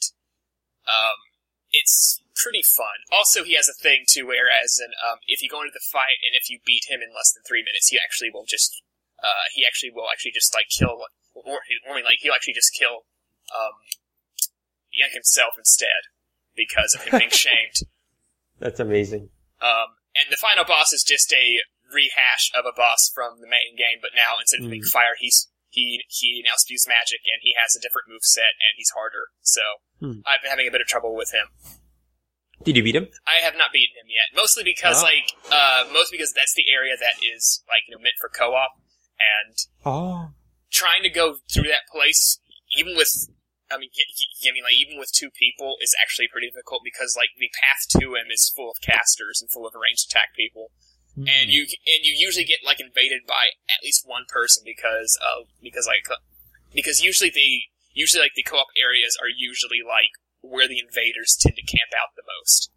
um it's pretty fun. Also, he has a thing too, whereas in, um if you go into the fight and if you beat him in less than three minutes, he actually will just uh he actually will actually just like kill or only like he'll actually just kill um Yank himself instead because of him being shamed. awesome. That's amazing. Um, and the final boss is just a rehash of a boss from the main game, but now instead of being Mm. fire, he's he he now spews magic, and he has a different moveset, and he's harder. So Hmm. I've been having a bit of trouble with him. Did you beat him? I have not beaten him yet, mostly because Oh. like uh, mostly because that's the area that is like you know meant for co-op, and Oh. trying to go through that place, even with, I mean, y- y- I mean, like, even with two people is actually pretty difficult because, like, the path to him is full of casters and full of ranged attack people. And you, and you usually get, like, invaded by at least one person because of, because, like, uh, because usually the, usually, like, the co-op areas are usually, like, where the invaders tend to camp out the most.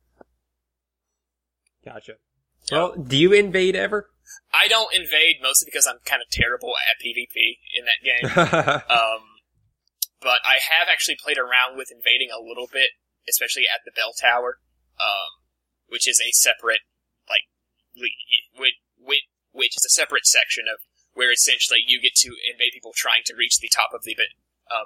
Gotcha. Well, do you invade ever? I don't invade mostly because I'm kind of terrible at PvP in that game. Um, but I have actually played around with invading a little bit, especially at the bell tower, um, which is a separate, like, which, which is a separate section of where essentially you get to invade people trying to reach the top of the, um,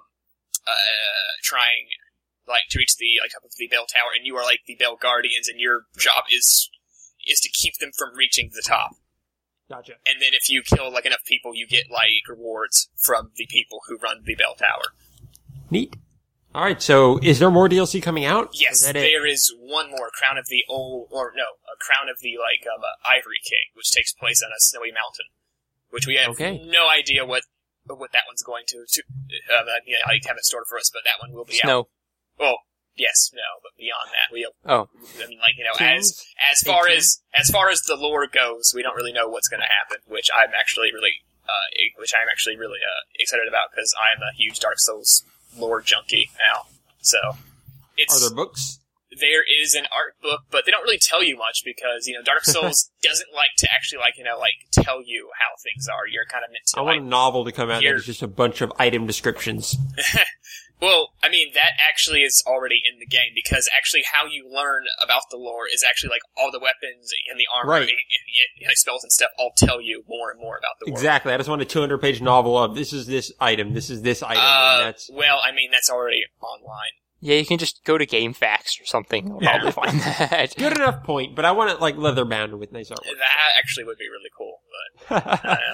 uh, trying, like, to reach the, like, top of the bell tower, and you are, like, the bell guardians, and your job is, is to keep them from reaching the top. Gotcha. And then if you kill, like, enough people, you get, like, rewards from the people who run the bell tower. Neat. All right. So, is there more D L C coming out? Yes, Is that it? there is one more, Crown of the Old, or no, a Crown of the, like, um, uh, Ivory King, which takes place on a snowy mountain, which we have Okay. no idea what what that one's going to, to um, uh, you know, like, have in store for us, but that one will be out. Snow. Well, yes, no, but beyond that, we, Oh. I mean, like, you know, as, Kings? as far Hey, as, as far as the lore goes, we don't really know what's gonna happen, which I'm actually really, uh, which I'm actually really, uh, excited about, because I'm a huge Dark Souls lore junkie now. So, it's, Are there books? there is an art book, but they don't really tell you much because, you know, Dark Souls doesn't like to actually, like, you know, like, tell you how things are. You're kind of meant to, I like, want a novel to come out you're- that's just a bunch of item descriptions. well, I mean, that actually is already in the game because actually how you learn about the lore is actually, like, all the weapons and the armor Right. and, and, and spells and stuff all tell you more and more about the world. Exactly. I just want a two hundred page novel of this is this item, this is this item, Uh, and that's well, I mean, that's already online. Yeah, you can just go to GameFAQs or something. You'll Yeah. probably find that. good enough point. But I want it like leather bound with nice artwork. That actually would be really cool, but I don't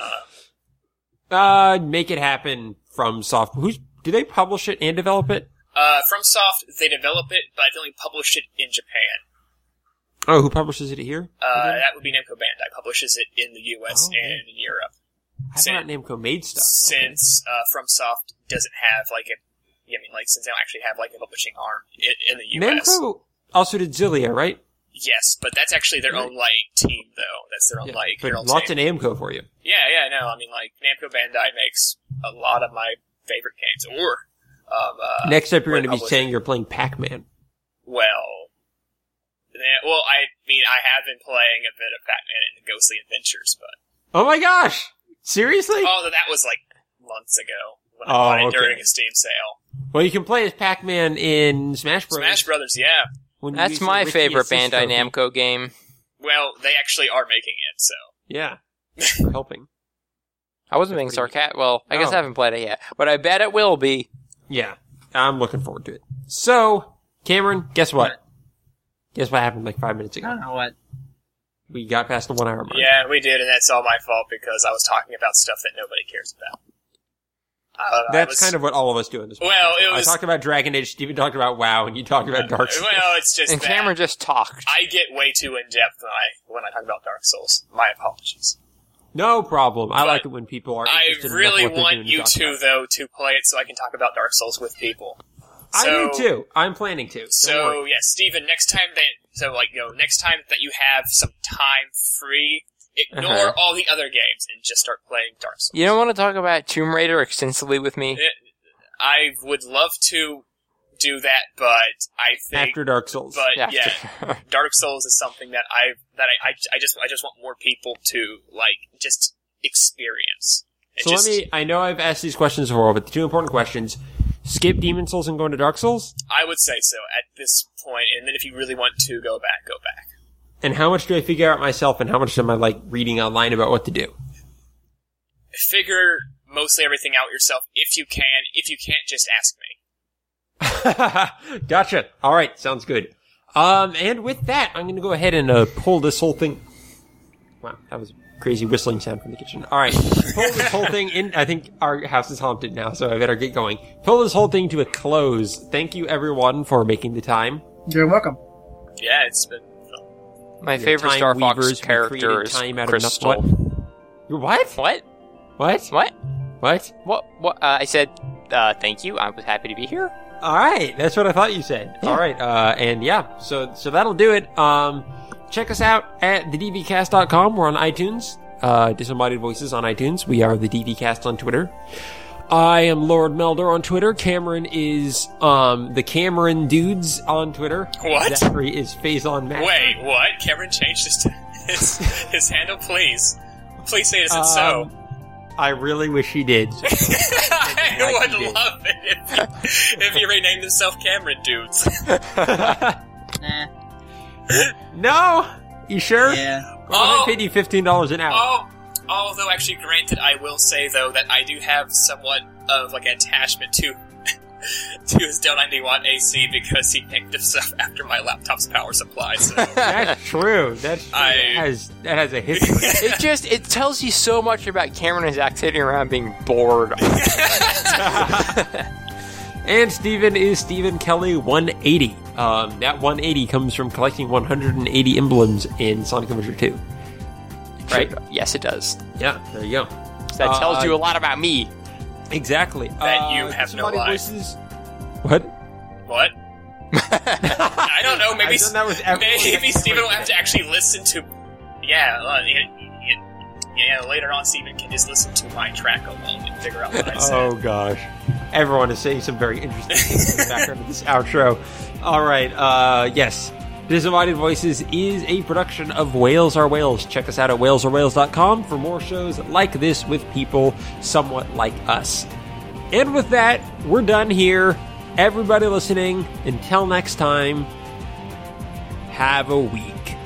know. uh, make it happen from soft. Who's do they publish it and develop it? Uh, FromSoft, they develop it, but they only publish it in Japan. Oh, who publishes it here? Uh, again? that would be Namco Bandai. Publishes it in the U S Oh, and in Europe. I thought Namco made stuff. Okay. Since uh, FromSoft doesn't have like a, I mean, like since they don't actually have like a publishing arm in, in the U S. Namco also did Zillia, right? Yes, but that's actually their Right. own like team though. That's their own Yeah, like but their own lots team. of Namco for you. Yeah, yeah, no. I mean, like Namco Bandai makes a lot of my favorite games. Or um, uh, Next up, you're when going to be published- saying you're playing Pac-Man. Well, eh, well, I mean, I have been playing a bit of Batman and Ghostly Adventures, but Oh my gosh! Seriously? Oh, that was like months ago when I Oh, bought it okay. during a Steam sale. Well, you can play as Pac-Man in Smash Bros. Smash Brothers, yeah. when you That's use the my Ricky favorite Assist Bandai trophy. Namco game. Well, they actually are making it, so. Yeah. We're helping. I wasn't being pretty- sarcastic. Well, I guess Oh. I haven't played it yet, but I bet it will be. Yeah. I'm looking forward to it. So, Cameron, guess what? What? Guess what happened like five minutes I ago? don't know what. We got past the one hour mark. Yeah, we did, and that's all my fault because I was talking about stuff that nobody cares about. Uh, I That's was- kind of what all of us do in this Well, podcast. it was- I talked about Dragon Age, Steven talked about WoW, and you talked about Dark Souls. Well, it's just And that Cameron just talked. I get way too in depth when I when I talk about Dark Souls. My apologies. No problem. I But like it when people are I interested really enough what they're want doing you talk two, about it. though, to play it so I can talk about Dark Souls with people. I So- do too. I'm planning to. Don't So worry. yeah, Steven, next time that so like you know next time that you have some time free, ignore Uh-huh. all the other games and just start playing Dark Souls. You don't want to talk about Tomb Raider extensively with me? It- I would love to do that, but I think After Dark Souls. but After. yeah, Dark Souls is something that I that I, I, I just I just want more people to like just experience. It so just, let me, I know I've asked these questions before, but the two important questions. Skip Demon Souls and go into Dark Souls? I would say so at this point, and then if you really want to go back, go back. And how much do I figure out myself, and how much am I, like, reading online about what to do? Figure mostly everything out yourself if you can. If you can't, just ask me. Gotcha. All right, sounds good. Um, and with that, I'm going to go ahead and uh, pull this whole thing. Wow, that was a crazy whistling sound from the kitchen. All right, pull this whole thing in. I think our house is haunted now, so I better get going. Pull this whole thing to a close. Thank you, everyone, for making the time. You're welcome. Yeah, it's been. My Your favorite Time Star Weavers, Fox we character created is time out of Crystal. no- what? What? What? What? What? What? What? What? Uh, I said, uh, thank you. I was happy to be here. All right, that's what I thought you said. All right, uh, and yeah, so so that'll do it. Um, check us out at the d v cast dot com. We're on iTunes. Uh, Disembodied Voices on iTunes. We are the D V Cast on Twitter. I am Lord Melder on Twitter. Cameron is um the Cameron Dudes on Twitter. What? Zachary is Faison Mac. Wait, what? Cameron changed his his, his handle, please. Please say it isn't Um, so. I really wish he did. I like would he did. love it if, if he renamed himself Cameron Dudes. Nah. No, you sure? Yeah. Well, I Oh. paid you fifteen dollars an hour. Oh, although actually, granted, I will say though that I do have somewhat of like an attachment to to his Dell ninety watt A C because he picked this up after my laptop's power supply. So That's true. That's true. I- That has that has a history. It just, it tells you so much about Cameron and Zach sitting around being bored. And Steven is Stephen Kelly one eighty. Um, that one eighty comes from collecting one hundred eighty emblems in Sonic Adventure two. Right? Yes, it does. Yeah, there you go. So that tells Uh, you a lot about me. Exactly. That you Uh, have no Disembodied life. Voices. What? what? I don't know. Maybe I've done that with everyone. maybe Steven will have to actually listen to. Yeah, uh, yeah, yeah, yeah. Later on, Steven can just listen to my track alone and figure out what I said. Oh gosh. Everyone is saying some very interesting things in the background of this outro. Alright, uh, yes. Disembodied Voices is a production of Whales Are Whales. Check us out at whales are whales dot com for more shows like this with people somewhat like us. And with that, we're done here. Everybody listening, until next time, have a week.